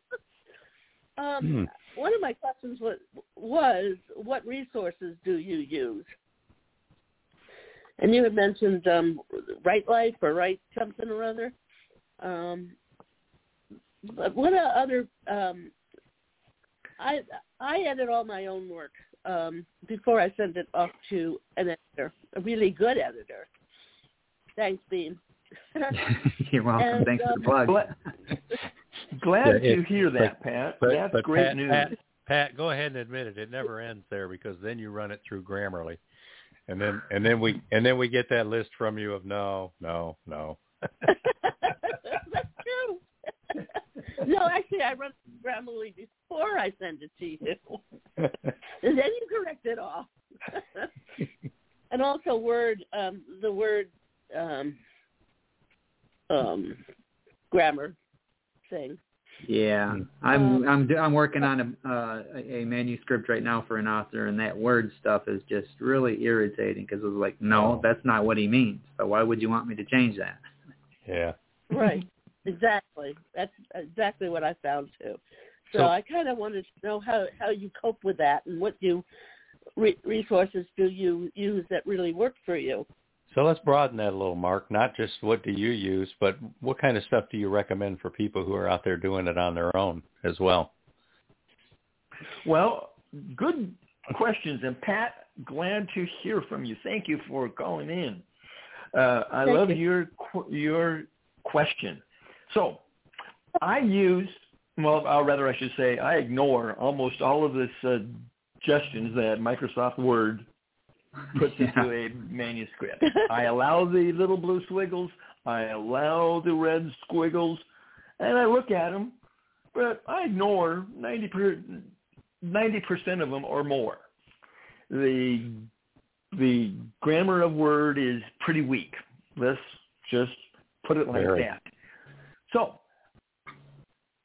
Speaker 10: um, hmm. One of my questions was, was, what resources do you use? And you had mentioned um, Right Life or Right something or other. Um, but what other? Um, I I edit all my own work um, before I send it off to an editor, a really good editor. Thanks, Bean.
Speaker 3: You're welcome.
Speaker 10: And,
Speaker 3: Thanks
Speaker 10: um,
Speaker 3: for the plug.
Speaker 6: Glad, glad
Speaker 4: Yeah,
Speaker 6: to
Speaker 4: it,
Speaker 6: hear that,
Speaker 4: but,
Speaker 6: Pat.
Speaker 4: But,
Speaker 6: That's
Speaker 4: but
Speaker 6: great
Speaker 4: Pat,
Speaker 6: news.
Speaker 4: Pat, Pat, go ahead and admit it. It never ends there because then you run it through Grammarly, and then and then we and then we get that list from you of no, no, no.
Speaker 10: That's true. No, actually, I run Grammarly before I send it to you, and then you correct it all. And also, Word, um, the Word um, um, grammar thing.
Speaker 3: Yeah, I'm I'm I'm working on a uh, a manuscript right now for an author, and that word stuff is just really irritating because it was like, no, that's not what he means. So why would you want me to change that?
Speaker 4: Yeah.
Speaker 10: Right. Exactly. That's exactly what I found too. So, so I kind of wanted to know how, how you cope with that and what you re- resources do you use that really work for you.
Speaker 4: So let's broaden that a little, Mark. Not just what do you use, but what kind of stuff do you recommend for people who are out there doing it on their own as well?
Speaker 6: Well, good questions. And Pat, glad to hear from you. Thank you for calling in. Uh, I
Speaker 10: Thank
Speaker 6: love
Speaker 10: you.
Speaker 6: your your question. So I use, well, or rather I should say, I ignore almost all of the suggestions that Microsoft Word puts yeah. into a manuscript. I allow the little blue squiggles. I allow the red squiggles. And I look at them, but I ignore ninety percent of them or more. The, the grammar of Word is pretty weak. Let's just put it like
Speaker 4: Very.
Speaker 6: that. So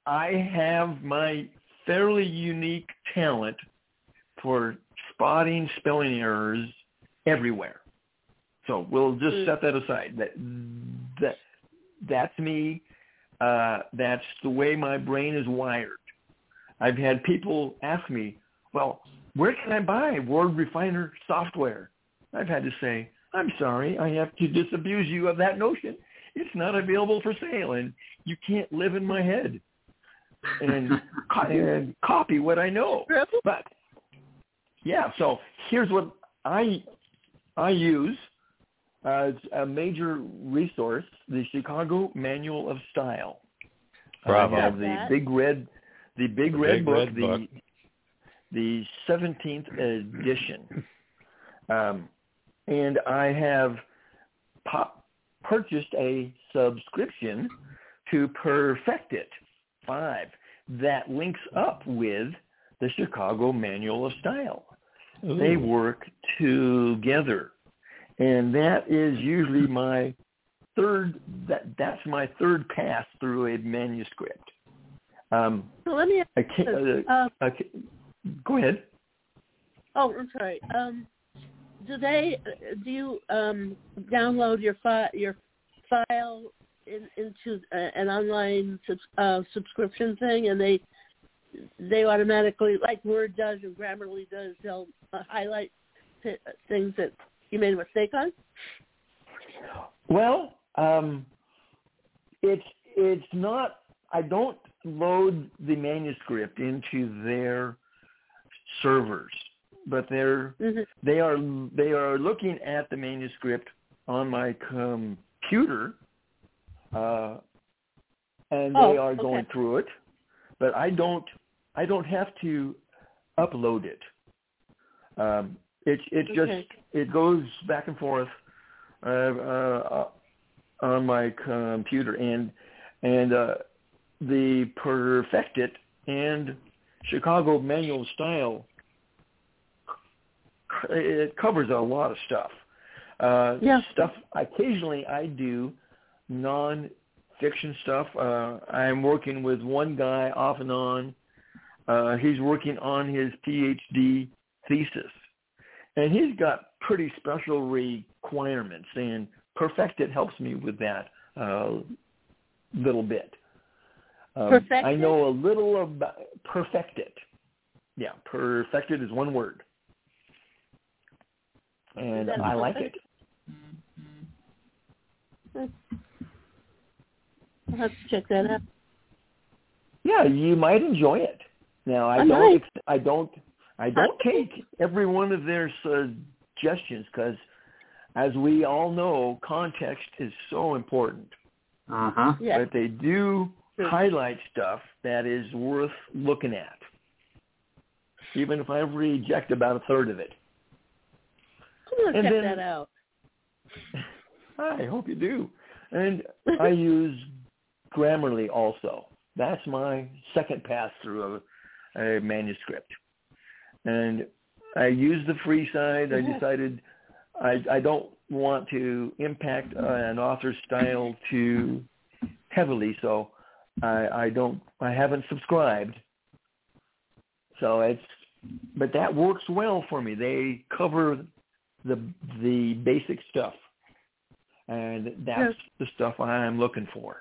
Speaker 6: I have my fairly unique talent for spotting spelling errors everywhere. So we'll just mm. set that aside. That that that's me. Uh, that's the way my brain is wired. I've had people ask me, well, where can I buy Word Refiner software? I've had to say, I'm sorry, I have to disabuse you of that notion. It's not available for sale, and you can't live in my head and, co- and copy what I know. But, yeah, so here's what I I use as a major resource, the Chicago Manual of Style.
Speaker 4: Bravo.
Speaker 6: I have the big red, the big
Speaker 4: the
Speaker 6: red
Speaker 4: big
Speaker 6: book,
Speaker 4: red
Speaker 6: the
Speaker 4: book.
Speaker 6: the seventeenth edition. Um, and I have pop, purchased a subscription to Perfect It five that links up with the Chicago Manual of Style. Ooh. They work together. And that is usually my third, that that's my third pass through a manuscript. Um,
Speaker 10: so let me ask
Speaker 6: I can't,
Speaker 10: you,
Speaker 6: uh,
Speaker 10: uh,
Speaker 6: I can't, go ahead.
Speaker 10: Oh, I'm sorry. Um, do they? Do you um, download your file your file in, into uh, an online subs, uh, subscription thing, and they they automatically, like Word does and Grammarly does, they'll uh, highlight t- things that you made a mistake on?
Speaker 6: Well, um, it's it's not. I don't load the manuscript into their servers, but they're mm-hmm. they are they are looking at the manuscript on my computer, uh, and
Speaker 10: oh,
Speaker 6: they are
Speaker 10: okay.
Speaker 6: going through it. But I don't I don't have to upload it. Um, it it just
Speaker 10: okay.
Speaker 6: it goes back and forth uh, uh, on my computer, and and uh, the Perfect It and Chicago Manual Style, it covers a lot of stuff. Uh,
Speaker 10: yeah.
Speaker 6: Stuff occasionally I do non-fiction stuff. Uh, I'm working with one guy off and on. Uh, he's working on his PhD thesis, and he's got pretty special requirements, and Perfect It helps me with that a uh, little bit. Um,
Speaker 10: Perfect
Speaker 6: I know a little about Perfect It. Yeah, Perfect It is one word. And I like it.
Speaker 10: I'll have to check that out.
Speaker 6: Yeah, you might enjoy it. Now, I,
Speaker 10: I
Speaker 6: don't,
Speaker 10: might.
Speaker 6: I don't, I don't take every one of their suggestions because, as we all know, context is so important.
Speaker 3: Uh huh.
Speaker 10: Yeah.
Speaker 6: But they do highlight stuff that is worth looking at, even if I reject about a third of it.
Speaker 10: I'm going to check
Speaker 6: then,
Speaker 10: that out.
Speaker 6: I hope you do. And I use Grammarly also. That's my second pass through a, a manuscript. And I use the free side. I decided I, I don't want to impact uh, an author's style too heavily, so I, I don't. I haven't subscribed. So it's, but that works well for me. They cover the the basic stuff, and that's
Speaker 10: yes.
Speaker 6: the stuff I'm looking for.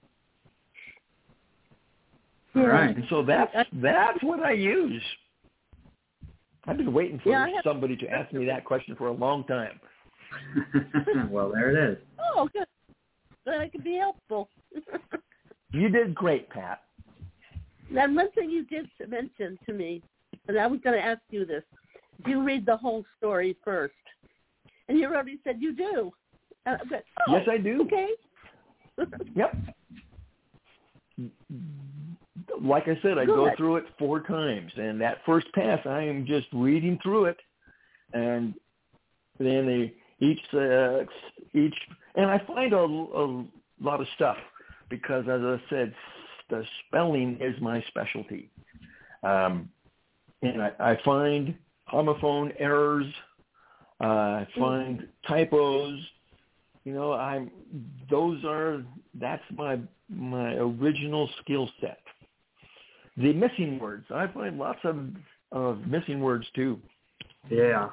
Speaker 3: All right.
Speaker 6: And so that's that's what I use. I've been waiting for
Speaker 10: yeah,
Speaker 6: somebody to ask me that question for a long time.
Speaker 3: Well, there it is.
Speaker 10: Oh, good. Glad I could be helpful.
Speaker 6: You did great, Pat.
Speaker 10: Now, one thing you did mention to me, and I was going to ask you this, do you read the whole story first? And you already said you do. And I went, oh,
Speaker 6: yes, I do.
Speaker 10: Okay.
Speaker 6: Yep. Like I said, I
Speaker 10: Good.
Speaker 6: go through it four times, and that first pass, I am just reading through it, and then they, each uh, each, and I find a, a lot of stuff because, as I said, the spelling is my specialty, um, and I, I find homophone errors, uh, I find mm-hmm. typos. You know, I'm those are that's my my original skill set. the missing words. I find lots of of missing words too.
Speaker 3: Yeah.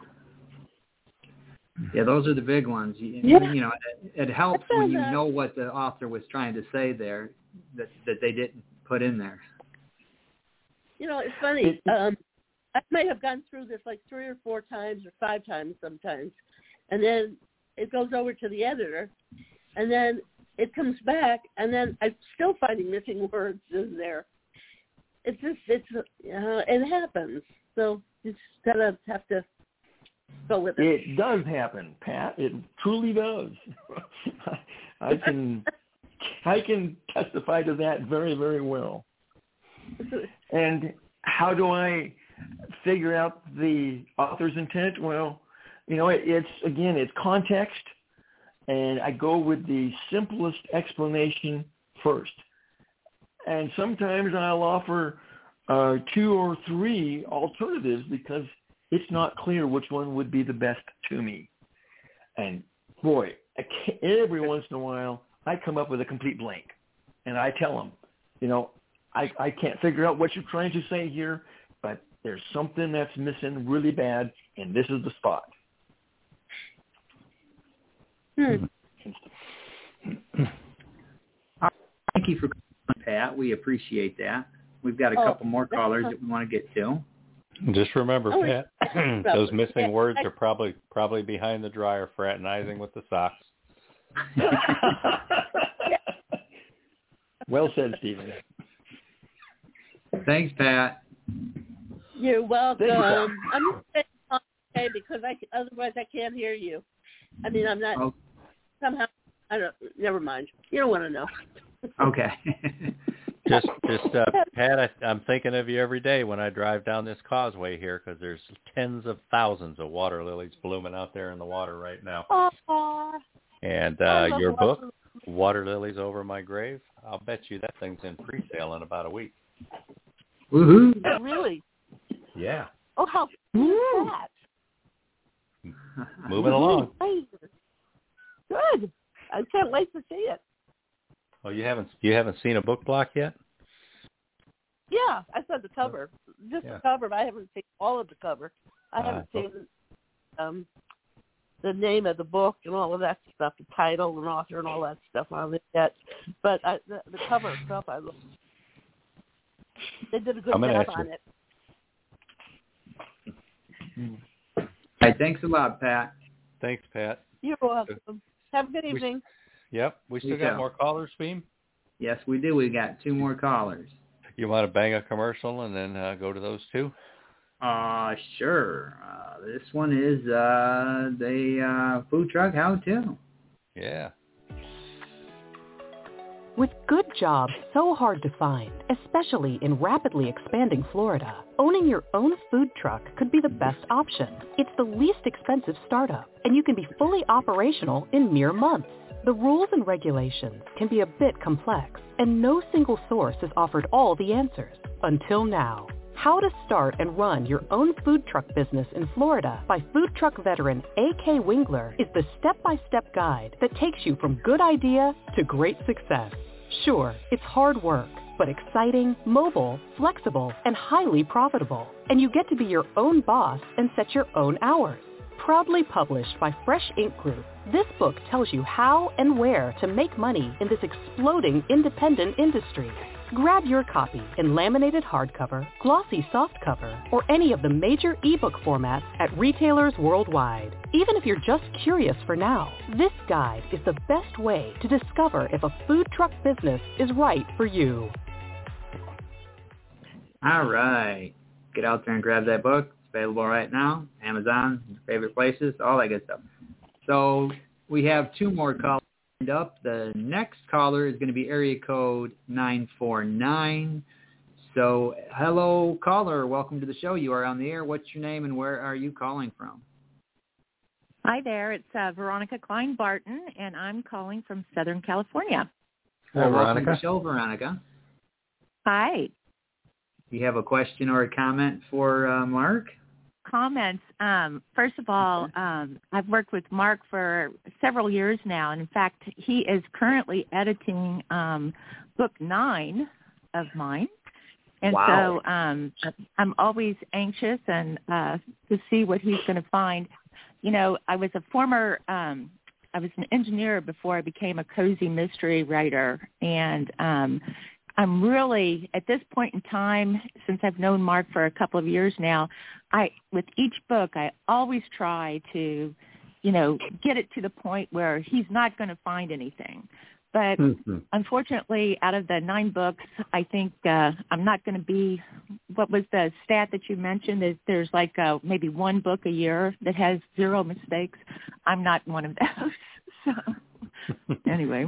Speaker 3: Yeah, those are the big ones. You,
Speaker 10: Yeah.
Speaker 3: you know, it, it helps when you know what the author was trying to say there that that they didn't put in there.
Speaker 10: You know, it's funny. Um, I may have gone through this like three or four times or five times sometimes, and then it goes over to the editor, and then it comes back, and then I'm still finding missing words in there. It's just, it's, uh, it happens. So you just gotta have to go with it.
Speaker 6: It does happen, Pat. It truly does. I can, I can testify to that very, very well. And how do I figure out the author's intent? Well, you know, it, it's, again, it's context, and I go with the simplest explanation first. And sometimes I'll offer uh, two or three alternatives because it's not clear which one would be the best to me. And, boy, I can't, every once in a while, I come up with a complete blank. And I tell them, you know, I, I can't figure out what you're trying to say here, but there's something that's missing really bad, and this is the spot.
Speaker 10: Hmm.
Speaker 3: Thank you for calling, Pat. We appreciate that. We've got a
Speaker 10: Oh,
Speaker 3: couple more callers that we want to get to.
Speaker 4: Just remember,
Speaker 10: Oh,
Speaker 4: Pat, those missing words are probably probably behind the dryer fraternizing with the socks.
Speaker 6: Well said, Stephen.
Speaker 3: Thanks, Pat.
Speaker 10: You're welcome.
Speaker 6: Thank you, Pat.
Speaker 10: I'm just saying okay because I otherwise I can't hear you. I mean, I'm not
Speaker 3: Oh,
Speaker 10: somehow. I don't. Never mind. You don't want to know.
Speaker 3: okay.
Speaker 4: Just, just uh, Pat, I, I'm thinking of you every day when I drive down this causeway here because there's tens of thousands of water lilies blooming out there in the water right now.
Speaker 10: Aww.
Speaker 4: And
Speaker 10: I
Speaker 4: uh,
Speaker 10: love
Speaker 4: your
Speaker 10: water
Speaker 4: book, Water Lilies Over My Grave, I'll bet you that thing's in pre-sale in about a week.
Speaker 3: Woohoo!
Speaker 10: Really?
Speaker 4: Yeah.
Speaker 10: Oh, how cool is that?
Speaker 4: Moving along.
Speaker 10: Good. I can't wait to see it.
Speaker 4: Oh, you haven't you haven't seen a book block yet?
Speaker 10: Yeah, I saw the cover. Just
Speaker 4: Yeah.
Speaker 10: the cover, but I haven't seen all of the cover. I
Speaker 4: Uh,
Speaker 10: haven't seen um, the name of the book and all of that stuff, the title and author and all that stuff on it yet. But I, the, the cover itself, I love. They did a good
Speaker 4: I'm gonna
Speaker 10: job
Speaker 4: ask
Speaker 10: on
Speaker 4: you.
Speaker 10: it.
Speaker 3: All right, thanks a lot, Pat.
Speaker 4: Thanks, Pat.
Speaker 10: You're welcome. Have a good
Speaker 4: We-
Speaker 10: evening.
Speaker 4: Yep. We still
Speaker 3: You
Speaker 4: got
Speaker 3: too.
Speaker 4: more callers, Beam?
Speaker 3: Yes, we do. We got two more callers.
Speaker 4: You want to bang a commercial and then uh, go to those two?
Speaker 3: Uh, sure. Uh, this one is uh, the uh, food truck how-to.
Speaker 4: Yeah.
Speaker 1: With good jobs so hard to find, especially in rapidly expanding Florida, owning your own food truck could be the best option. It's the least expensive startup, and you can be fully operational in mere months. The rules and regulations can be a bit complex, and no single source has offered all the answers. Until now. How to Start and Run Your Own Food Truck Business in Florida by food truck veteran A K Wingler is the step-by-step guide that takes you from good idea to great success. Sure, it's hard work, but exciting, mobile, flexible, and highly profitable. And you get to be your own boss and set your own hours. Proudly published by Fresh Ink Group, this book tells you how and where to make money in this exploding independent industry. Grab your copy in laminated hardcover, glossy softcover, or any of the major ebook formats at retailers worldwide. Even if you're just curious for now, this guide is the best way to discover if a food truck business is right for you.
Speaker 3: All right. Get out there and grab that book. It's available right now. Amazon, your favorite places, all that good stuff. So we have two more callers up. The next caller is going to be area code nine four nine. So hello, caller. Welcome to the show. You are on the air. What's your name and where are you calling from?
Speaker 11: Hi there. It's uh, Veronica Klein Barton, and I'm calling from Southern California.
Speaker 3: Well,
Speaker 4: Hi,
Speaker 3: welcome
Speaker 4: Veronica.
Speaker 3: to the show, Veronica.
Speaker 11: Hi.
Speaker 3: Do you have a question or a comment for uh, Mark?
Speaker 11: Comments. Um, first of all, um, I've worked with Mark for several years now, and in fact, he is currently editing um, book nine of mine. And
Speaker 3: wow.
Speaker 11: so um, I'm always anxious and uh, to see what he's going to find. You know, I was a former, um, I was an engineer before I became a cozy mystery writer. And um, I'm really, at this point in time, since I've known Mark for a couple of years now, I with each book, I always try to, you know, get it to the point where he's not going to find anything. But mm-hmm. unfortunately, out of the nine books, I think uh, I'm not going to be, what was the stat that you mentioned? Is there's like uh, maybe one book a year that has zero mistakes. I'm not one of those. So anyway.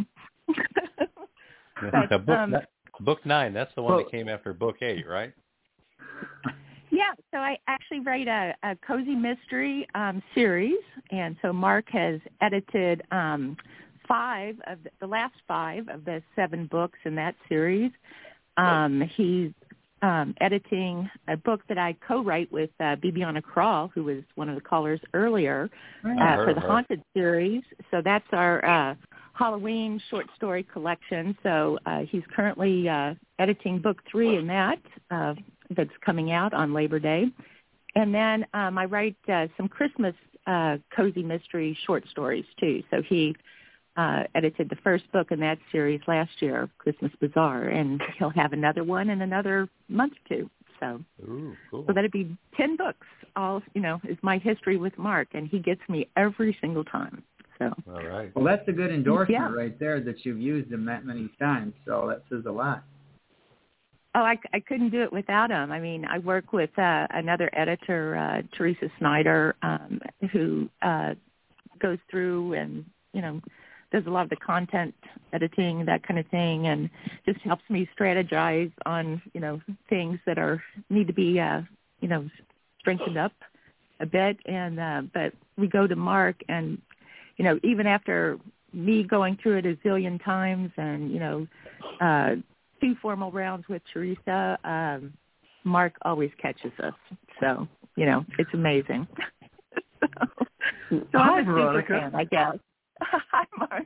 Speaker 4: but, book, um, book nine, that's the one well, that came after book eight, right?
Speaker 11: Yeah, so I actually write a, a cozy mystery um, series, and so Mark has edited um, five of the, the last five of the seven books in that series. Um, he's um, editing a book that I co-write with uh, Bibiana Krall, who was one of the callers earlier, uh, for the Haunted series. So that's our uh, Halloween short story collection. So uh, he's currently uh, editing book three in that. Uh, that's coming out on Labor Day. And then um, I write uh, some Christmas uh, cozy mystery short stories, too. So he uh, edited the first book in that series last year, Christmas Bazaar, and he'll have another one in another month or two. So,
Speaker 4: Ooh, cool.
Speaker 11: so that'd be ten books, all, you know, is my history with Mark, and he gets me every single time. So.
Speaker 4: All right.
Speaker 3: Well, that's a good endorsement
Speaker 11: yeah.
Speaker 3: right there that you've used him that many times, so that says a lot.
Speaker 11: Oh, I, I couldn't do it without him. I mean, I work with uh, another editor, uh, Teresa Snyder, um, who uh, goes through and, you know, does a lot of the content editing, that kind of thing, and just helps me strategize on, you know, things that are need to be, uh, you know, strengthened up a bit. And uh, but we go to Mark, and, you know, even after me going through it a zillion times and, you know, uh, two formal rounds with Teresa, um, Mark always catches us. So, you know, it's amazing. so, so
Speaker 6: Hi,
Speaker 11: I'm a
Speaker 6: Veronica.
Speaker 11: super fan, I guess. Hi, Mark.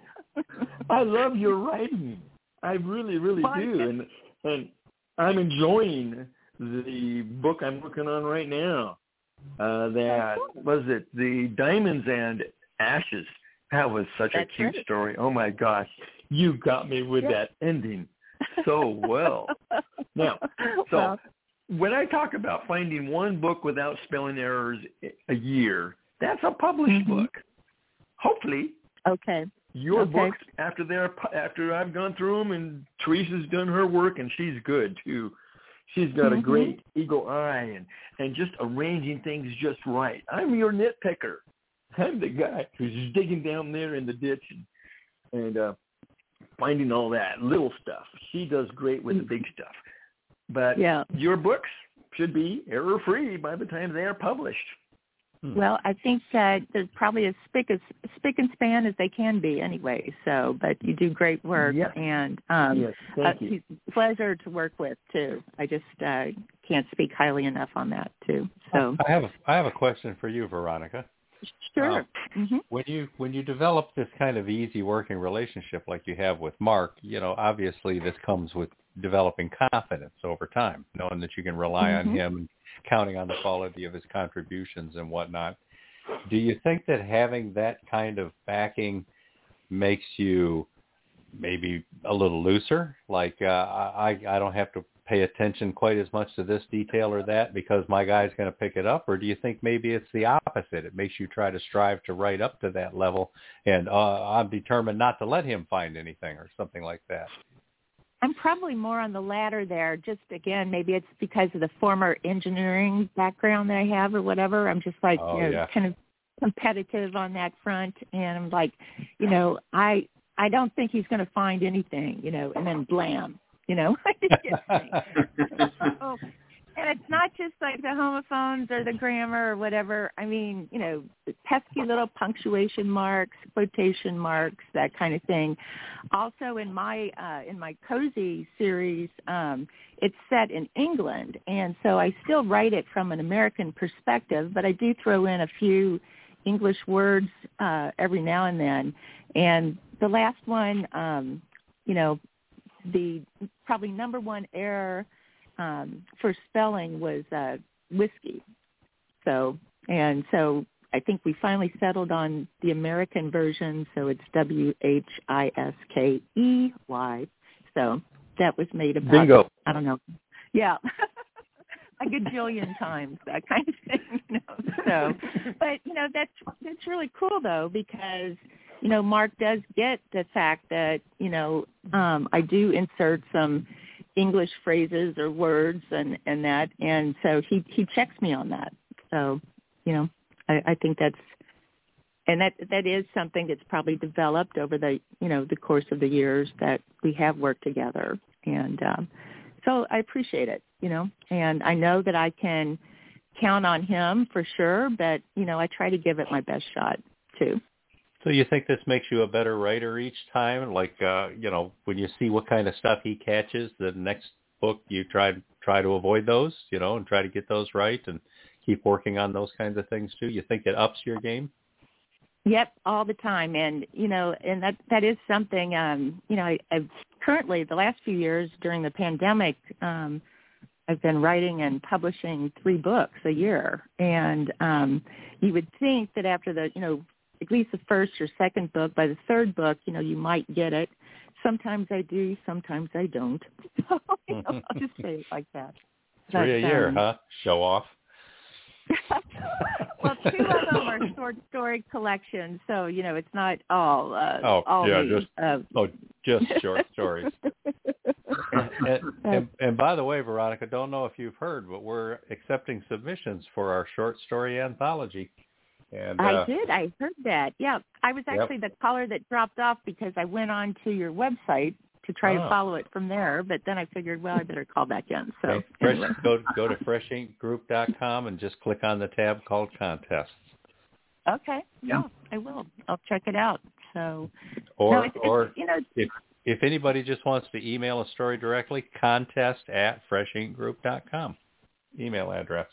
Speaker 6: I love your writing. I really, really
Speaker 11: well,
Speaker 6: do. And and I'm enjoying the book I'm working on right now. Uh, that was it, the Diamonds and Ashes. That was such
Speaker 11: That's
Speaker 6: a cute
Speaker 11: right.
Speaker 6: story. Oh my gosh, you got me with
Speaker 11: yeah.
Speaker 6: that ending so well. Now, so
Speaker 11: well,
Speaker 6: when I talk about finding one book without spelling errors a year, that's a published
Speaker 11: mm-hmm.
Speaker 6: book. Hopefully,
Speaker 11: okay.
Speaker 6: your
Speaker 11: okay.
Speaker 6: books after they're after I've gone through them and Teresa's done her work and she's good too. She's got
Speaker 11: mm-hmm.
Speaker 6: a great eagle eye and and just arranging things just right. I'm your nitpicker. I'm the guy who's digging down there in the ditch and, and uh, finding all that little stuff. She does great with the big stuff. But
Speaker 11: yeah.
Speaker 6: your books should be error-free by the time they are published.
Speaker 11: Well, I think that they're probably as spick as spick and span as they can be anyway. So, but you do great work,
Speaker 6: yes.
Speaker 11: and um,
Speaker 6: yes, thank
Speaker 11: uh,
Speaker 6: you.
Speaker 11: It's a pleasure to work with too. I just uh, can't speak highly enough on that too. So,
Speaker 4: I have a, I have a question for you, Veronica.
Speaker 11: Sure.
Speaker 4: Uh,
Speaker 11: mm-hmm.
Speaker 4: When you when you develop this kind of easy working relationship like you have with Mark, you know, obviously this comes with developing confidence over time, knowing that you can rely
Speaker 11: mm-hmm.
Speaker 4: on him and counting on the quality of his contributions and whatnot. Do you think that having that kind of backing makes you maybe a little looser? Like uh, I I don't have to pay attention quite as much to this detail or that because my guy's going to pick it up? Or do you think maybe it's the opposite? It makes you try to strive to write up to that level and uh, I'm determined not to let him find anything or something like that?
Speaker 11: I'm probably more on the latter there. Just, again, maybe it's because of the former engineering background that I have or whatever. I'm just like,
Speaker 4: oh,
Speaker 11: you know,
Speaker 4: yeah.
Speaker 11: kind of competitive on that front. And I'm like, you know, I I don't think he's going to find anything, you know, and then blam. You know, so, and it's not just like the homophones or the grammar or whatever. I mean, you know, pesky little punctuation marks, quotation marks, that kind of thing. Also, in my uh, in my cozy series, um, it's set in England, and so I still write it from an American perspective, but I do throw in a few English words uh, every now and then. And the last one, um, you know. The probably number one error um, for spelling was uh, whiskey. So and so I think we finally settled on the American version, so it's W H I S K E Y. So that was made about,
Speaker 6: Bingo.
Speaker 11: I don't know, yeah, a gajillion times, that kind of thing, you know. So, but, you know, that's, that's really cool, though, because, you know, Mark does get the fact that, you know, um, I do insert some English phrases or words and, and that, and so he, he checks me on that. So, you know, I, I think that's, and that that is something that's probably developed over the, you know, the course of the years that we have worked together. And um, so I appreciate it, you know, and I know that I can count on him for sure, but, you know, I try to give it my best shot too.
Speaker 4: So you think this makes you a better writer each time? Like, uh, you know, when you see what kind of stuff he catches, the next book you try try to avoid those, you know, and try to get those right and keep working on those kinds of things too? You think it ups your game?
Speaker 11: Yep, all the time. And, you know, and that, that is something, um, you know, I, I've currently, the last few years during the pandemic, um, I've been writing and publishing three books a year. And um, you would think that after the, you know, at least the first or second book, by the third book, you know, you might get it. Sometimes I do, sometimes I don't. So, you know, I'll just say it like that.
Speaker 4: Three but, a year, um, huh? Show off.
Speaker 11: Well, two of them are short story collections, so you know it's not all. Uh,
Speaker 4: oh,
Speaker 11: all
Speaker 4: yeah,
Speaker 11: the,
Speaker 4: just
Speaker 11: uh,
Speaker 4: oh, just short stories. and, and, and, and by the way, Veronica, don't know if you've heard, but we're accepting submissions for our short story anthology. And uh,
Speaker 11: I did. I heard that. Yeah, I was actually yep. the caller that dropped off because I went on to your website to try oh. to follow it from there, but then I figured, well, I better call back in. So
Speaker 4: okay. Fresh, anyway. go go to fresh ink group dot com and just click on the tab called Contests.
Speaker 11: Okay, yeah, yeah I will. I'll check it out. So,
Speaker 4: or
Speaker 11: no, it's,
Speaker 4: or
Speaker 11: it's, you know,
Speaker 4: if if anybody just wants to email a story directly, contest at fresh ink group dot com, email address.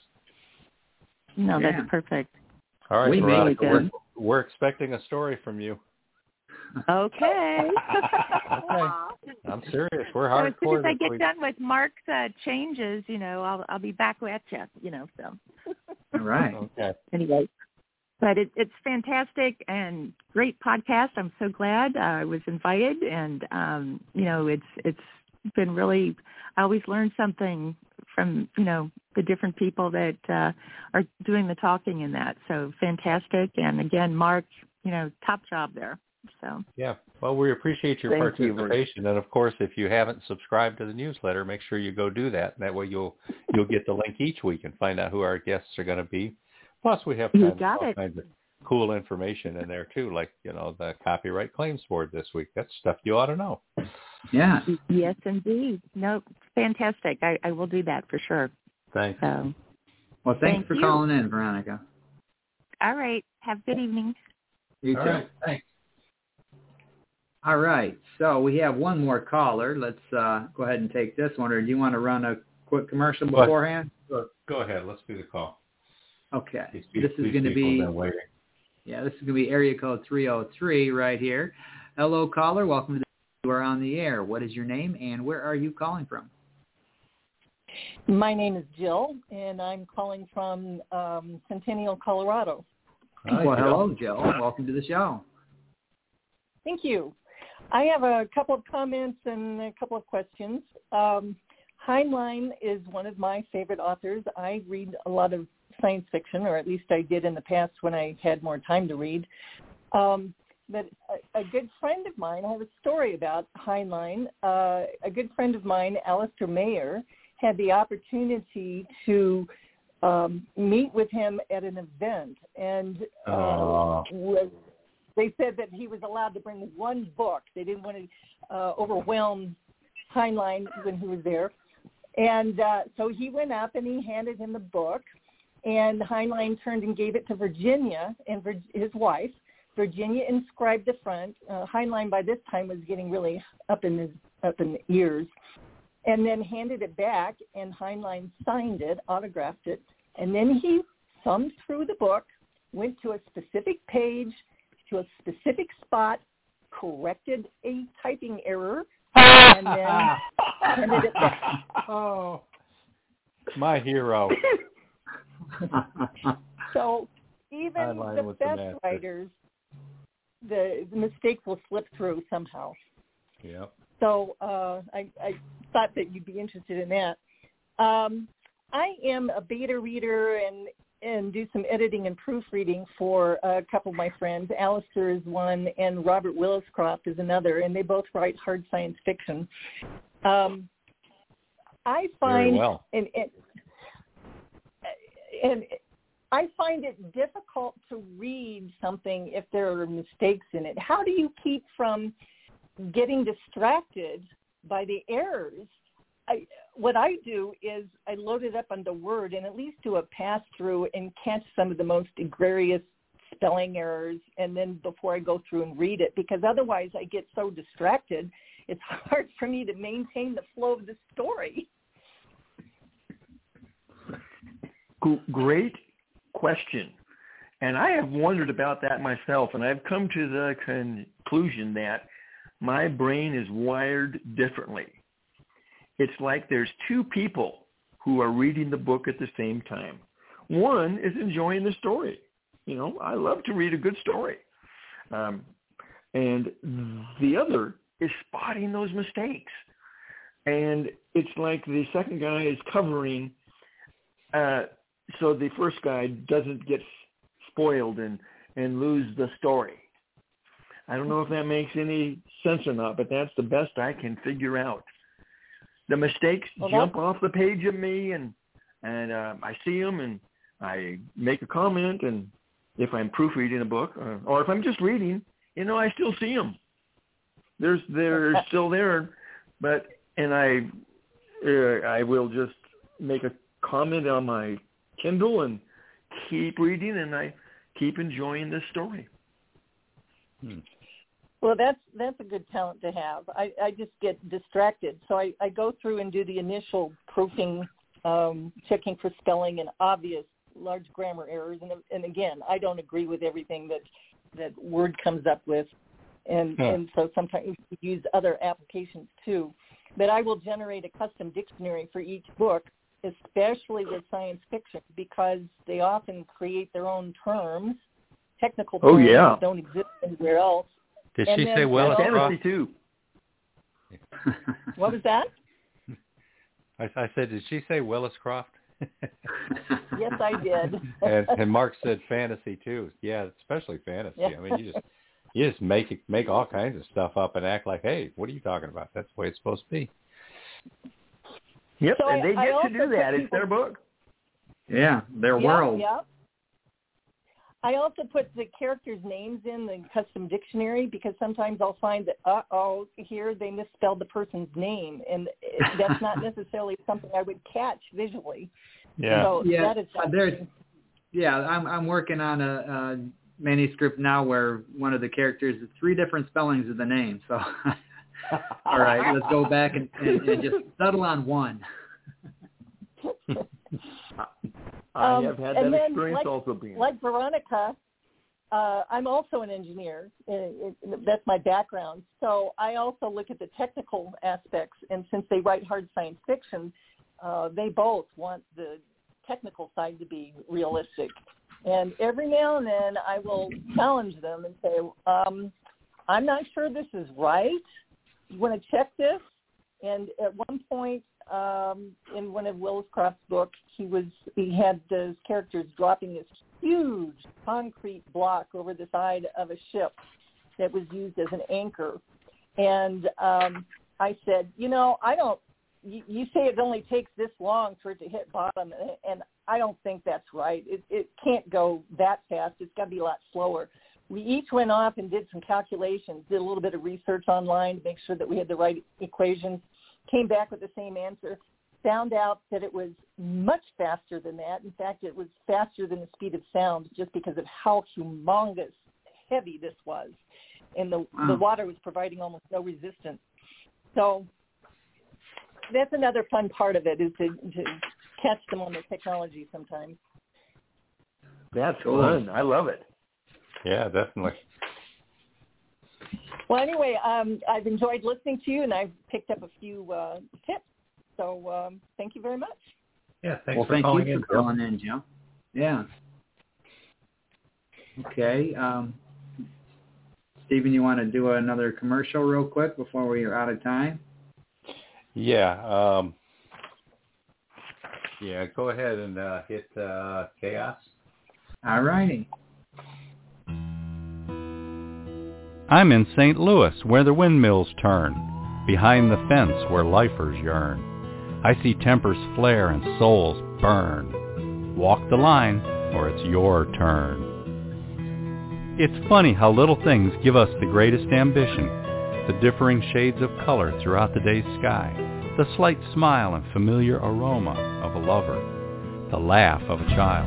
Speaker 11: No,
Speaker 3: yeah.
Speaker 11: that's perfect.
Speaker 4: All right,
Speaker 3: we
Speaker 4: Veronica, we're, we're expecting a story from you.
Speaker 11: Okay.
Speaker 4: Okay. I'm serious. We're hardcore.
Speaker 11: So as soon as I get
Speaker 4: we...
Speaker 11: done with Mark's uh, changes, you know, I'll I'll be back at you, you know. So.
Speaker 3: All right.
Speaker 4: Okay.
Speaker 11: Anyway, but it, it's fantastic and great podcast. I'm so glad uh, I was invited, and um, you know, it's it's been really. I always learn something from you know the different people that uh, are doing the talking in that. So fantastic, and again, Mark, you know, top job there. So
Speaker 4: yeah, well, we appreciate your
Speaker 6: Thank
Speaker 4: participation,
Speaker 6: you.
Speaker 4: and of course, if you haven't subscribed to the newsletter, make sure you go do that. That way, you'll you'll get the link each week and find out who our guests are going to be. Plus, we have kind of, all kinds of cool information in there too, like you know the Copyright Claims Board this week. That's stuff you ought to know.
Speaker 3: Yeah.
Speaker 11: Yes, indeed. No, fantastic. I, I will do that for sure.
Speaker 4: Thanks.
Speaker 11: So,
Speaker 3: well, thanks
Speaker 11: thank
Speaker 3: for
Speaker 11: you.
Speaker 3: calling in, Veronica.
Speaker 11: All right. Have a good evening.
Speaker 3: You
Speaker 4: all
Speaker 3: too.
Speaker 4: Right. Thanks.
Speaker 3: All right, so we have one more caller. Let's uh, go ahead and take this one. Or do you want to run a quick commercial beforehand?
Speaker 4: Go, go ahead. Let's do the call.
Speaker 3: Okay.
Speaker 4: These,
Speaker 3: this
Speaker 4: these
Speaker 3: is going to be
Speaker 4: waiting.
Speaker 3: yeah. This is going to be area code three oh three right here. Hello, caller. Welcome to the. You are on the air. What is your name and where are you calling from?
Speaker 12: My name is Jill, and I'm calling from um, Centennial, Colorado.
Speaker 3: Hi, well, Jill. Hello, Jill. Welcome to the show.
Speaker 12: Thank you. I have a couple of comments and a couple of questions. Um, Heinlein is one of my favorite authors. I read a lot of science fiction, or at least I did in the past when I had more time to read. Um, but a, a good friend of mine, I have a story about Heinlein. Uh, a good friend of mine, Alistair Mayer, had the opportunity to um, meet with him at an event, and uh,
Speaker 4: oh.
Speaker 12: was, they said that he was allowed to bring one book. They didn't want to uh, overwhelm Heinlein when he was there. And uh, so he went up and he handed him the book, and Heinlein turned and gave it to Virginia, and Vir- his wife. Virginia inscribed the front. Uh, Heinlein by this time was getting really up in his up in the ears, and then handed it back, and Heinlein signed it, autographed it, and then he thumbed through the book, went to a specific page, to a specific spot, corrected a typing error, and then handed it back.
Speaker 4: Oh. My hero.
Speaker 12: So even the best the writers, the, the mistake will slip through somehow.
Speaker 4: Yeah.
Speaker 12: So uh, I, I thought that you'd be interested in that. Um, I am a beta reader and, and do some editing and proofreading for a couple of my friends. Alistair is one, and Robert Williscroft is another, and they both write hard science fiction. Um, I find,
Speaker 4: Very well.
Speaker 12: and, and, and I find it difficult to read something if there are mistakes in it. How do you keep from getting distracted by the errors? I, what I do is I load it up onto Word and at least do a pass-through and catch some of the most egregious spelling errors, and then before I go through and read it, because otherwise I get so distracted, it's hard for me to maintain the flow of the story.
Speaker 6: Great question. And I have wondered about that myself, and I've come to the conclusion that my brain is wired differently. It's like there's two people who are reading the book at the same time. One is enjoying the story. You know, I love to read a good story. Um, and the other is spotting those mistakes. And it's like the second guy is covering, uh, so the first guy doesn't get spoiled and, and lose the story. I don't know if that makes any sense or not, but that's the best I can figure out. The mistakes well, jump off the page of me, and and uh, I see them, and I make a comment, and if I'm proofreading a book, uh, or if I'm just reading, you know, I still see them. There's they're still there, but and I uh, I will just make a comment on my Kindle and keep reading, and I keep enjoying this story.
Speaker 4: Hmm.
Speaker 12: Well, that's that's a good talent to have. I, I just get distracted. So I, I go through and do the initial proofing, um, checking for spelling and obvious large grammar errors. And, and again, I don't agree with everything that, that Word comes up with. And, yeah. and so sometimes we use other applications too. But I will generate a custom dictionary for each book, especially with science fiction, because they often create their own terms, technical terms
Speaker 6: oh, yeah.
Speaker 12: that don't exist anywhere else.
Speaker 4: Did
Speaker 12: and
Speaker 4: she
Speaker 12: then,
Speaker 4: say Willis
Speaker 12: you know,
Speaker 4: Croft?
Speaker 6: too.
Speaker 12: What was that?
Speaker 4: I, I said, did she say Willis Croft?
Speaker 12: Yes, I did.
Speaker 4: and, and Mark said fantasy too. Yeah, especially fantasy.
Speaker 12: Yeah.
Speaker 4: I mean, you just you just make it, make all kinds of stuff up and act like, hey, what are you talking about? That's the way it's supposed to be.
Speaker 6: Yep,
Speaker 12: so
Speaker 6: and they
Speaker 12: I,
Speaker 6: get
Speaker 12: I
Speaker 6: to do that. It's their book.
Speaker 3: Yeah, their
Speaker 12: yep,
Speaker 3: world.
Speaker 12: Yep. I also put the characters' names in the custom dictionary because sometimes I'll find that, uh-oh, here they misspelled the person's name, and that's not necessarily something I would catch visually.
Speaker 4: Yeah,
Speaker 12: so
Speaker 3: yeah.
Speaker 12: That is
Speaker 3: uh, there's, yeah. I'm I'm working on a, a manuscript now where one of the characters is three different spellings of the name. So, all right, let's go back and, and, and just settle on one.
Speaker 6: I
Speaker 12: um,
Speaker 6: have had
Speaker 12: and
Speaker 6: that
Speaker 12: then,
Speaker 6: experience
Speaker 12: like,
Speaker 6: also being.
Speaker 12: Like Veronica, uh, I'm also an engineer. It, it, that's my background. So I also look at the technical aspects. And since they write hard science fiction, uh, they both want the technical side to be realistic. And every now and then I will challenge them and say, um, I'm not sure this is right. You want to check this? And at one point, Um, in one of Williscroft's books, he was he had those characters dropping this huge concrete block over the side of a ship that was used as an anchor. And um, I said, you know, I don't. You, you say it only takes this long for it to hit bottom, and I don't think that's right. It, it can't go that fast. It's got to be a lot slower. We each went off and did some calculations, did a little bit of research online to make sure that we had the right equations. Came back with the same answer, found out that it was much faster than that. In fact, it was faster than the speed of sound just because of how humongous heavy this was. And the, wow. the water was providing almost no resistance. So that's another fun part of it, is to, to catch them on the technology sometimes.
Speaker 6: That's fun. I love it.
Speaker 4: Yeah, definitely.
Speaker 12: Well, anyway, um, I've enjoyed listening to you, and I've picked up a few uh, tips. So um, thank you very much.
Speaker 4: Yeah, thanks
Speaker 3: well,
Speaker 4: for
Speaker 3: thank
Speaker 4: calling
Speaker 3: you
Speaker 4: in,
Speaker 3: for calling in, Joe. Yeah. Okay. Um, Stephen, you want to do another commercial real quick before we are out of time?
Speaker 4: Yeah. Um, yeah, go ahead and uh, hit uh, Chaos.
Speaker 3: All righty.
Speaker 7: I'm in Saint Louis, where the windmills turn, behind the fence where lifers yearn. I see tempers flare and souls burn. Walk the line, or it's your turn. It's funny how little things give us the greatest ambition. The differing shades of color throughout the day's sky, the slight smile and familiar aroma of a lover, the laugh of a child.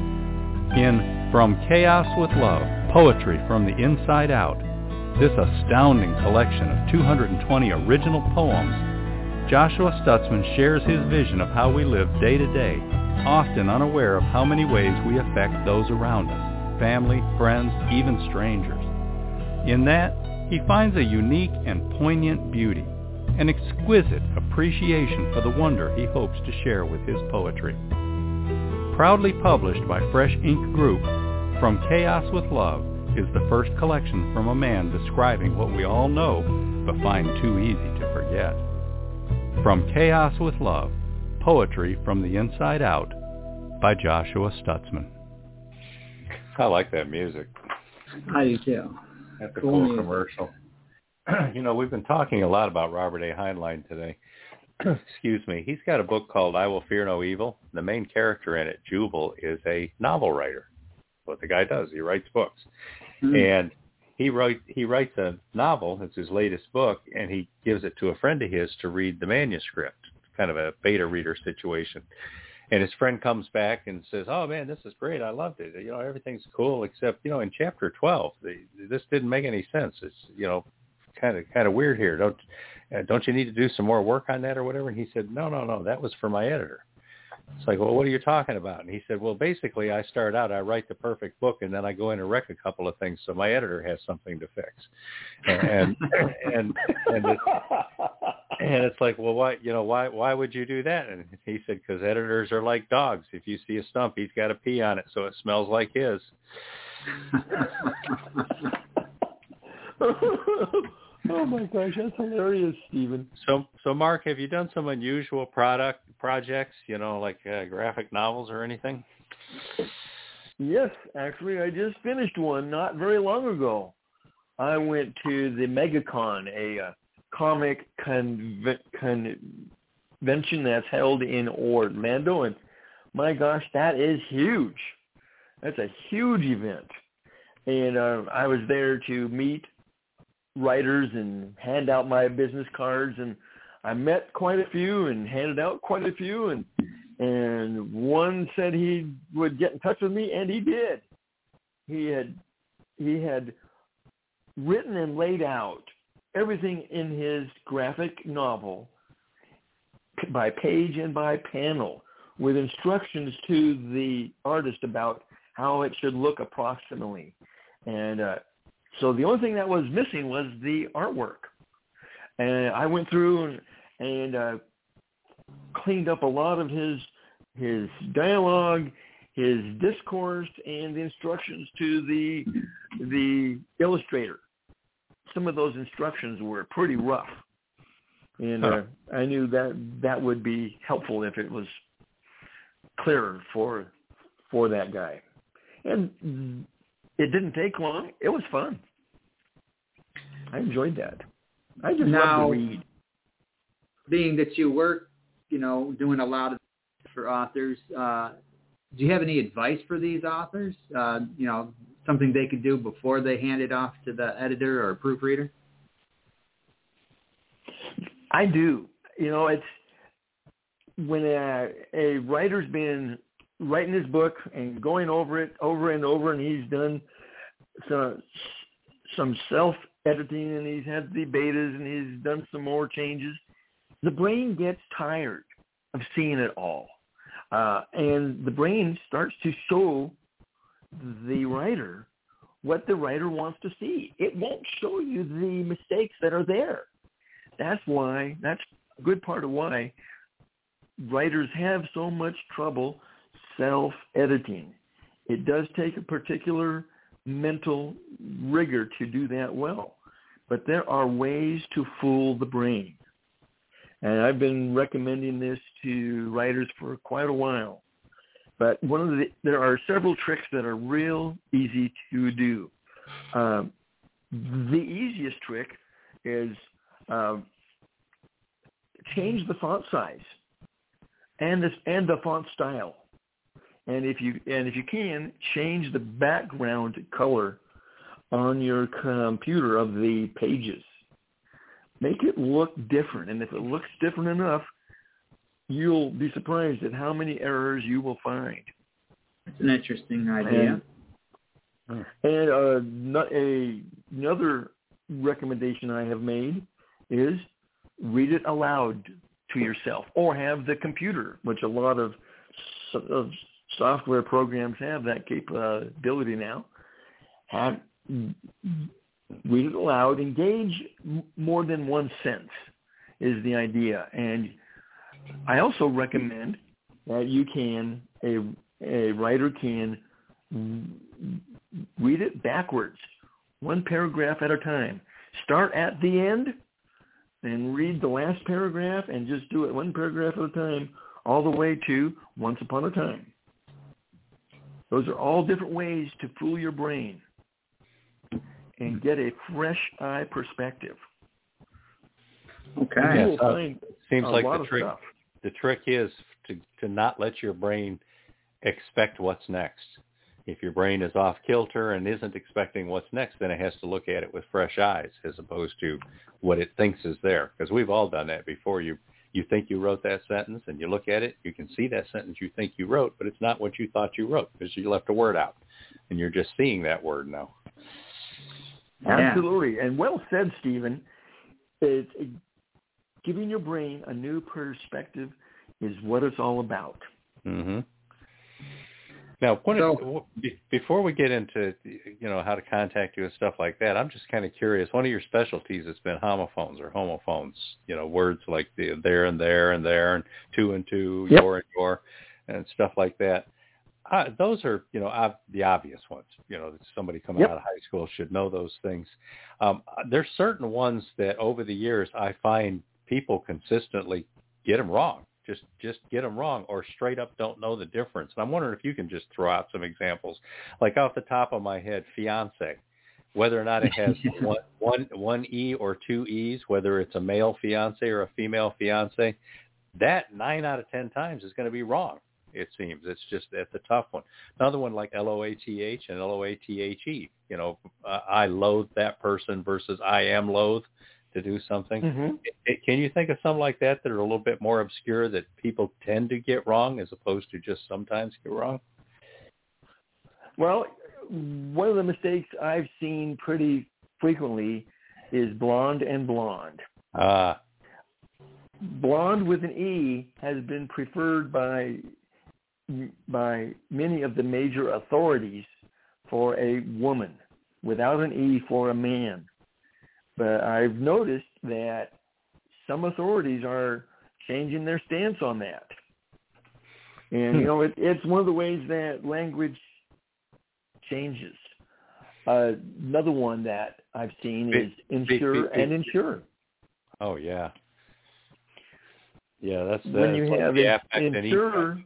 Speaker 7: In From Chaos with Love, Poetry from the Inside Out, this astounding collection of two hundred twenty original poems, Joshua Stutzman shares his vision of how we live day to day, often unaware of how many ways we affect those around us, family, friends, even strangers. In that, he finds a unique and poignant beauty, an exquisite appreciation for the wonder he hopes to share with his poetry. Proudly published by Fresh Ink Group, From Chaos with Love is the first collection from a man describing what we all know but find too easy to forget. From Chaos with Love, Poetry from the Inside Out by Joshua Stutzman.
Speaker 4: I like that music.
Speaker 3: I do too.
Speaker 4: That's a
Speaker 3: Cool
Speaker 4: cool
Speaker 3: music.
Speaker 4: commercial. You know, we've been talking a lot about Robert A. Heinlein today. Excuse me. He's got a book called I Will Fear No Evil. The main character in it, Jubal, is a novel writer. What the guy does, he writes books. Mm-hmm. And he write he writes a novel. It's his latest book, and he gives it to a friend of his to read the manuscript, kind of a beta reader situation. And his friend comes back and says, "Oh man, this is great. I loved it. You know, everything's cool except you know in chapter twelve, the, this didn't make any sense. It's you know kind of kind of weird here. Don't uh, don't you need to do some more work on that or whatever?" And he said, "No, no, no. That was for my editor." It's like, well, what are you talking about? And he said, well, basically, I start out, I write the perfect book, and then I go in and wreck a couple of things, so my editor has something to fix. And and and and, it, and it's like, well, why, you know, why why would you do that? And he said, because editors are like dogs. If you see a stump, he's got to pee on it, so it smells like his.
Speaker 6: Oh my gosh, that's hilarious, Stephen.
Speaker 4: So, so Mark, have you done some unusual product projects? You know, like uh, graphic novels or anything?
Speaker 6: Yes, actually, I just finished one not very long ago. I went to the MegaCon, a uh, comic conve- convention that's held in Orlando, and my gosh, that is huge. That's a huge event, and uh, I was there to meet writers and hand out my business cards, and I met quite a few and handed out quite a few, and and one said he would get in touch with me, and he did. He had he had written and laid out everything in his graphic novel by page and by panel with instructions to the artist about how it should look approximately. And uh, so the only thing that was missing was the artwork. And I went through and, and uh, cleaned up a lot of his his dialogue, his discourse, and the instructions to the the illustrator. Some of those instructions were pretty rough, and uh, I knew that that would be helpful if it was clearer for for that guy. And it didn't take long. It was fun. I enjoyed that. I just
Speaker 3: now,
Speaker 6: love to read.
Speaker 3: Being that you work, you know, doing a lot of for authors, uh, do you have any advice for these authors? Uh, you know, something they could do before they hand it off to the editor or proofreader?
Speaker 6: I do. You know, it's when a, a writer's been writing his book and going over it over and over, and he's done some, some self-editing, and he's had the betas, and he's done some more changes, the brain gets tired of seeing it all. Uh, and the brain starts to show the writer what the writer wants to see. It won't show you the mistakes that are there. That's why, that's a good part of why writers have so much trouble self-editing. It does take a particular mental rigor to do that well. But there are ways to fool the brain. And I've been recommending this to writers for quite a while. But one of the, there are several tricks that are real easy to do. Um, the easiest trick is uh, change the font size and the, and the font style. And if you and if you can, change the background color on your computer of the pages. Make it look different, and if it looks different enough, you'll be surprised at how many errors you will find.
Speaker 3: It's an interesting idea.
Speaker 6: And, and uh, not a, another recommendation I have made is read it aloud to yourself, or have the computer, which a lot of, of software programs have that capability now. Have read it aloud. Engage more than one sense is the idea. And I also recommend that you can, a, a writer can read it backwards, one paragraph at a time. Start at the end and read the last paragraph and just do it one paragraph at a time all the way to Once Upon a Time. Those are all different ways to fool your brain and get a fresh eye perspective.
Speaker 3: Okay.
Speaker 4: Yes, uh, seems like the trick.
Speaker 6: Stuff.
Speaker 4: The trick is to to not let your brain expect what's next. If your brain is off kilter and isn't expecting what's next, then it has to look at it with fresh eyes as opposed to what it thinks is there. Because we've all done that before. You you think you wrote that sentence, and you look at it, you can see that sentence you think you wrote, but it's not what you thought you wrote because you left a word out, and you're just seeing that word now.
Speaker 6: Absolutely. And well said, Stephen. It's, it, giving your brain a new perspective is what it's all about.
Speaker 4: Mm-hmm. Now, what so, is, before we get into, you know, how to contact you and stuff like that, I'm just kind of curious. One of your specialties has been homophones or homophones, you know, words like the there and there and there and two and two, yep. your and your, and stuff like that. Uh, those are, you know, ob- the obvious ones. You know, that somebody coming
Speaker 6: yep.
Speaker 4: out of high school should know those things. Um, there's certain ones that over the years I find people consistently get them wrong. Just just get them wrong or straight up don't know the difference. And I'm wondering if you can just throw out some examples. Like off the top of my head, fiance, whether or not it has one, one, one E or two E's, whether it's a male fiance or a female fiance, that nine out of ten times is going to be wrong. It seems it's just that's a tough one. Another one like L O A T H and L O A T H E. You know, uh, I loathe that person versus I am loath to do something. Mm-hmm. It, can you think of some like that that are a little bit more obscure that people tend to get wrong as opposed to just sometimes get wrong?
Speaker 6: Well, one of the mistakes I've seen pretty frequently is blonde and blonde.
Speaker 4: Ah.
Speaker 6: Blonde with an E has been preferred by by many of the major authorities for a woman, without an E for a man. But I've noticed that some authorities are changing their stance on that. And, you know, it, it's one of the ways that language changes. Uh, another one that I've seen is insure and insure.
Speaker 4: Oh, yeah. Yeah, that's...
Speaker 6: When
Speaker 4: that's
Speaker 6: you
Speaker 4: like
Speaker 6: have an insurer...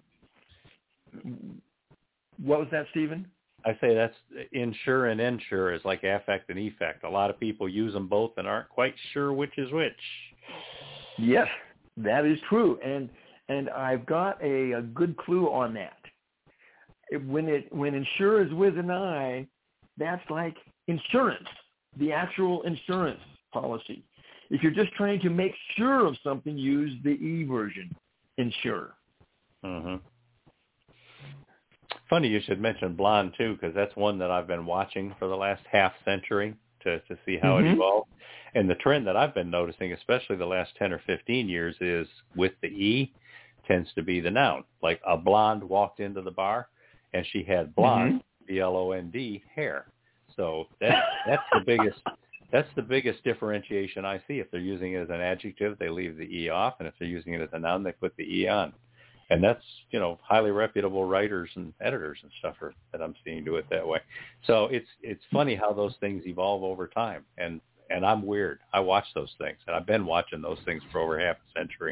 Speaker 6: What was that, Stephen?
Speaker 4: I say that's insure and insure is like affect and effect. A lot of people use them both and aren't quite sure which is which.
Speaker 6: Yes, that is true. And and I've got a, a good clue on that. When it when insure is with an I, that's like insurance, the actual insurance policy. If you're just trying to make sure of something, use the E version, insure.
Speaker 4: Mm-hmm. Funny you should mention blonde, too, because that's one that I've been watching for the last half century to, to see how mm-hmm. it evolved. And the trend that I've been noticing, especially the last ten or fifteen years, is with the E tends to be the noun. Like a blonde walked into the bar, and she had blonde, mm-hmm. B L O N D, hair. So that, that's the biggest That's the biggest differentiation I see. If they're using it as an adjective, they leave the E off, and if they're using it as a noun, they put the E on. And that's, you know, highly reputable writers and editors and stuff are, that I'm seeing do it that way. So it's it's funny how those things evolve over time. And, and I'm weird. I watch those things, and I've been watching those things for over half a century.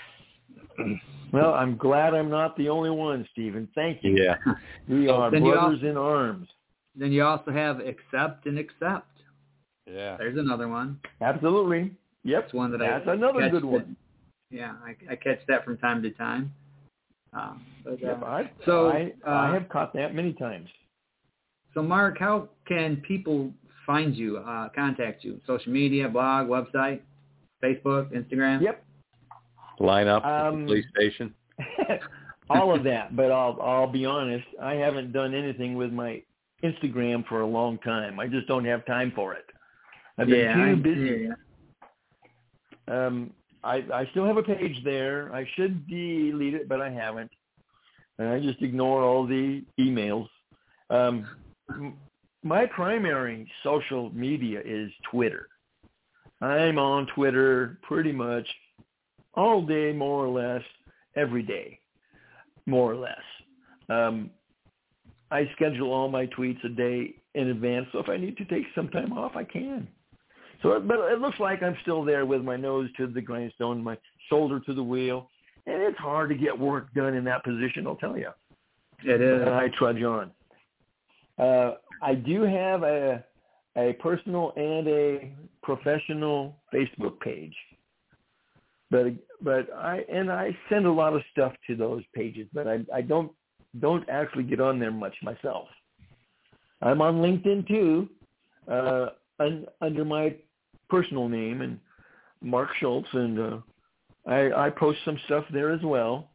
Speaker 6: Well, I'm glad I'm not the only one, Stephen. Thank you.
Speaker 4: Yeah.
Speaker 6: We are
Speaker 3: then
Speaker 6: brothers
Speaker 3: also,
Speaker 6: in arms.
Speaker 3: Then you also have accept and accept.
Speaker 4: Yeah.
Speaker 3: There's another one.
Speaker 6: Absolutely. Yep.
Speaker 3: That's one that
Speaker 6: That's
Speaker 3: I
Speaker 6: another
Speaker 3: catch
Speaker 6: good
Speaker 3: that,
Speaker 6: one.
Speaker 3: Yeah, I, I catch that from time to time. Um, but,
Speaker 6: yep,
Speaker 3: uh,
Speaker 6: I,
Speaker 3: so
Speaker 6: I,
Speaker 3: uh,
Speaker 6: I have caught that many times.
Speaker 3: So, Mark, how can people find you, uh, contact you? Social media, blog, website, Facebook, Instagram?
Speaker 6: Yep.
Speaker 4: Line up
Speaker 6: um,
Speaker 4: at the police station?
Speaker 6: All of that, but I'll I'll be honest, I haven't done anything with my Instagram for a long time. I just don't have time for it. I've been
Speaker 3: yeah,
Speaker 6: too
Speaker 3: I,
Speaker 6: busy.
Speaker 3: Yeah.
Speaker 6: Um, I I still have a page there. I should delete it, but I haven't. And I just ignore all the emails. Um, m- my primary social media is Twitter. I'm on Twitter pretty much all day, more or less, every day, more or less. Um, I schedule all my tweets a day in advance, so if I need to take some time off, I can. So, but it looks like I'm still there with my nose to the grindstone, my shoulder to the wheel, and it's hard to get work done in that position, I'll tell you.
Speaker 3: It is.
Speaker 6: And I trudge on. Uh, I do have a a personal and a professional Facebook page, but but I and I send a lot of stuff to those pages, but I I don't don't actually get on there much myself. I'm on LinkedIn too, uh, un, under my personal name and Mark Schultz, and uh, I I post some stuff there as well.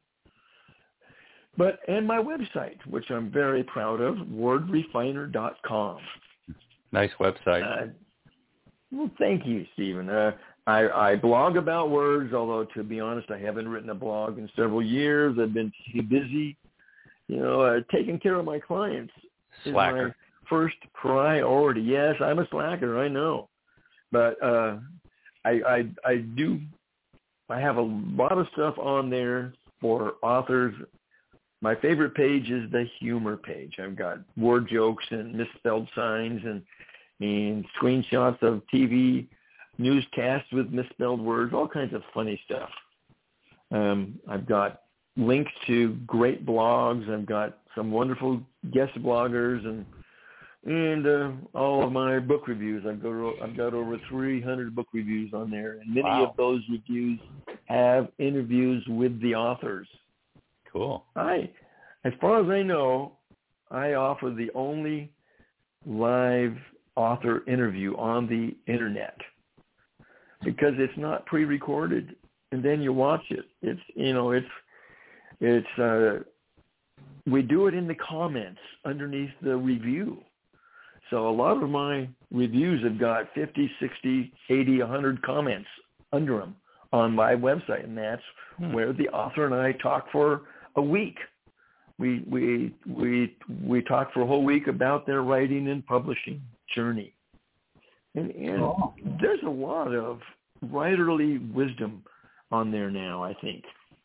Speaker 6: But and my website, which I'm very proud of, word refiner dot com.
Speaker 4: Nice website.
Speaker 6: Uh, well, thank you, Stephen. Uh, I, I blog about words, although to be honest, I haven't written a blog in several years. I've been too busy. You know, uh, taking care of my clients
Speaker 4: Slacker.
Speaker 6: is my first priority. Yes, I'm a slacker, I know. But uh, I, I, I do, I have a lot of stuff on there for authors. My favorite page is the humor page. I've got word jokes and misspelled signs and and screenshots of T V newscasts with misspelled words, all kinds of funny stuff. Um, I've got links to great blogs. I've got some wonderful guest bloggers and and uh, all of my book reviews. I've got I've got over three hundred book reviews on there, and many
Speaker 4: wow.
Speaker 6: of those reviews have interviews with the authors.
Speaker 4: Cool.
Speaker 6: I, as far as I know, I offer the only live author interview on the internet because it's not pre-recorded, and then you watch it. It's you know it's it's uh, we do it in the comments underneath the review. So a lot of my reviews have got fifty, sixty, eighty, one hundred comments under them on my website, and that's hmm. where the author and I talk for a week. We we we we talk for a whole week about their writing and publishing journey, and, and oh. there's a lot of writerly wisdom on there now. I think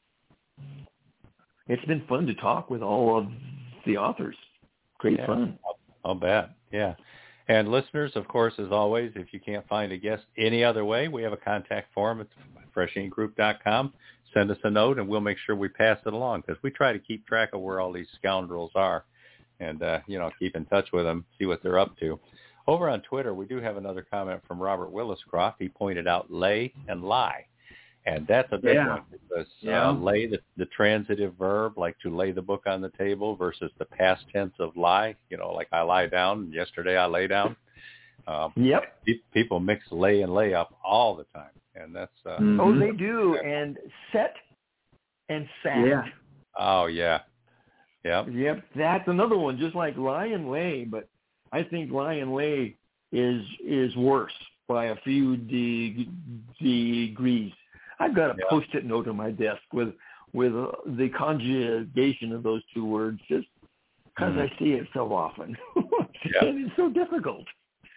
Speaker 6: it's been fun to talk with all of the authors. Great
Speaker 4: yeah,
Speaker 6: fun.
Speaker 4: I'll, I'll bet. Yeah. And listeners, of course, as always, if you can't find a guest any other way, we have a contact form at fresh ink group dot com. Send us a note, and we'll make sure we pass it along because we try to keep track of where all these scoundrels are and, uh, you know, keep in touch with them, see what they're up to. Over on Twitter, we do have another comment from Robert Williscroft. He pointed out lay and lie. And that's a big
Speaker 3: yeah.
Speaker 4: one because
Speaker 3: yeah.
Speaker 4: uh, lay, the, the transitive verb, like to lay the book on the table versus the past tense of lie, you know, like I lie down. Yesterday I lay down. Um,
Speaker 6: yep.
Speaker 4: People mix lay and lay up all the time. And that's uh,
Speaker 6: mm-hmm. Oh, they do. And set and sat.
Speaker 3: Yeah.
Speaker 4: Oh, yeah. Yep.
Speaker 6: Yep. That's another one, just like lie and lay. But I think lie and lay is is worse by a few de- degrees. I've got a
Speaker 4: yeah.
Speaker 6: post-it note on my desk with with uh, the conjugation of those two words, just because mm. I see it so often.
Speaker 4: yeah.
Speaker 6: And it's so difficult.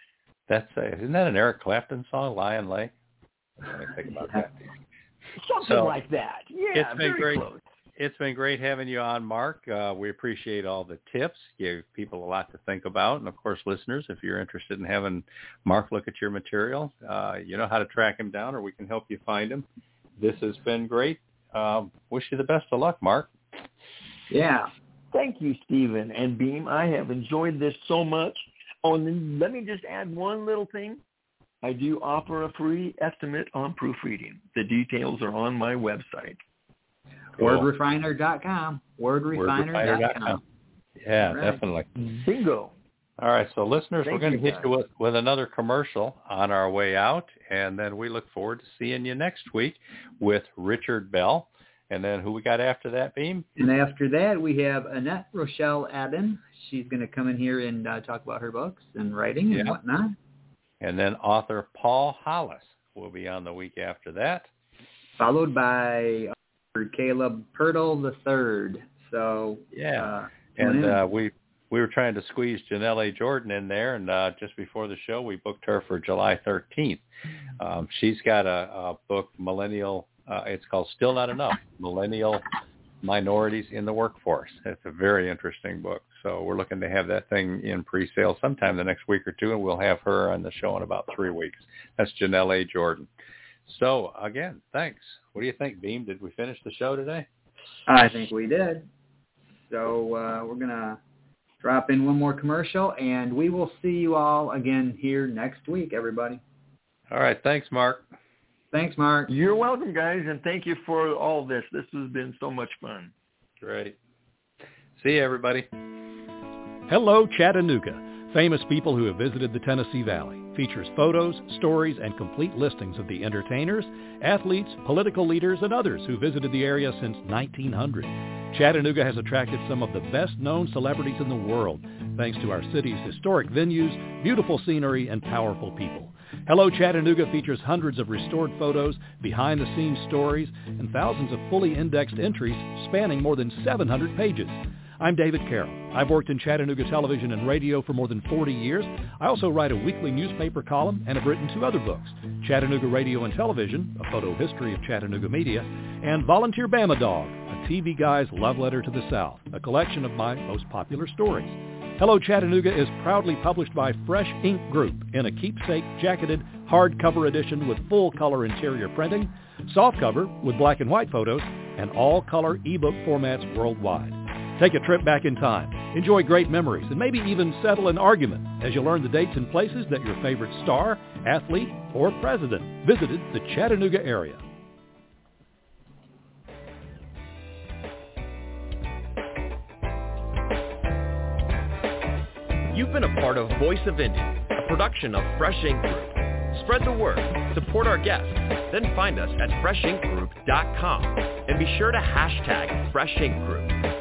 Speaker 4: That's uh, isn't that an Eric Clapton song, Lion Lake? Let me think about that.
Speaker 6: Something
Speaker 4: so,
Speaker 6: like that. Yeah,
Speaker 4: it's been
Speaker 6: very
Speaker 4: great.
Speaker 6: close.
Speaker 4: It's been great having you on, Mark. Uh, we appreciate all the tips. You gave people a lot to think about. And, of course, listeners, if you're interested in having Mark look at your material, uh, you know how to track him down, or we can help you find him. This has been great. Um, wish you the best of luck, Mark.
Speaker 3: Yeah.
Speaker 6: Thank you, Stephen and Beam. I have enjoyed this so much. Oh, and then let me just add one little thing. I do offer a free estimate on proofreading. The details are on my website.
Speaker 4: Cool.
Speaker 3: word refiner dot com. word refiner dot com.
Speaker 4: Yeah,
Speaker 3: right.
Speaker 4: Definitely.
Speaker 6: Bingo.
Speaker 4: All right, so listeners,
Speaker 6: Thank
Speaker 4: we're going to
Speaker 6: you,
Speaker 4: hit
Speaker 6: guys.
Speaker 4: you with, with another commercial on our way out, and then we look forward to seeing you next week with Richard Bell. And then who we got after that, Beam?
Speaker 3: And after that, we have Annette Rochelle Adden. She's going to come in here and uh, talk about her books and writing
Speaker 4: yeah.
Speaker 3: and whatnot.
Speaker 4: And then author Paul Hollis will be on the week after that.
Speaker 3: Followed by author Caleb Pirtle the third. So
Speaker 4: yeah,
Speaker 3: uh,
Speaker 4: and uh, we we were trying to squeeze Janelle A. Jordan in there, and uh, just before the show, we booked her for July thirteenth. Um, she's got a, a book, Millennial. Uh, it's called Still Not Enough, Millennial Minorities in the Workforce. It's a very interesting book. So we're looking to have that thing in pre-sale sometime the next week or two, and we'll have her on the show in about three weeks. That's Janelle A. Jordan. So, again, thanks. What do you think, Beam? Did we finish the show today?
Speaker 3: I think we did. So uh, we're going to drop in one more commercial, and we will see you all again here next week, everybody.
Speaker 4: All right. Thanks, Mark.
Speaker 3: Thanks, Mark.
Speaker 6: You're welcome, guys, and thank you for all this. This has been so much fun.
Speaker 4: Great. See you, everybody.
Speaker 13: Hello, Chattanooga. Famous people who have visited the Tennessee Valley. Features photos, stories, and complete listings of the entertainers, athletes, political leaders, and others who visited the area since nineteen hundred. Chattanooga has attracted some of the best-known celebrities in the world, thanks to our city's historic venues, beautiful scenery, and powerful people. Hello Chattanooga features hundreds of restored photos, behind-the-scenes stories, and thousands of fully indexed entries spanning more than seven hundred pages. I'm David Carroll. I've worked in Chattanooga television and radio for more than forty years. I also write a weekly newspaper column and have written two other books, Chattanooga Radio and Television, a photo history of Chattanooga media, and Volunteer Bama Dog, a T V guy's love letter to the South, a collection of my most popular stories. Hello Chattanooga is proudly published by Fresh Ink Group in a keepsake jacketed hardcover edition with full-color interior printing, softcover with black and white photos, and all-color ebook formats worldwide. Take a trip back in time, enjoy great memories, and maybe even settle an argument as you learn the dates and places that your favorite star, athlete, or president visited the Chattanooga area.
Speaker 2: You've been a part of Voice of Indy, a production of Fresh Ink Group. Spread the word, support our guests, then find us at fresh ink group dot com and be sure to hashtag Fresh Ink Group.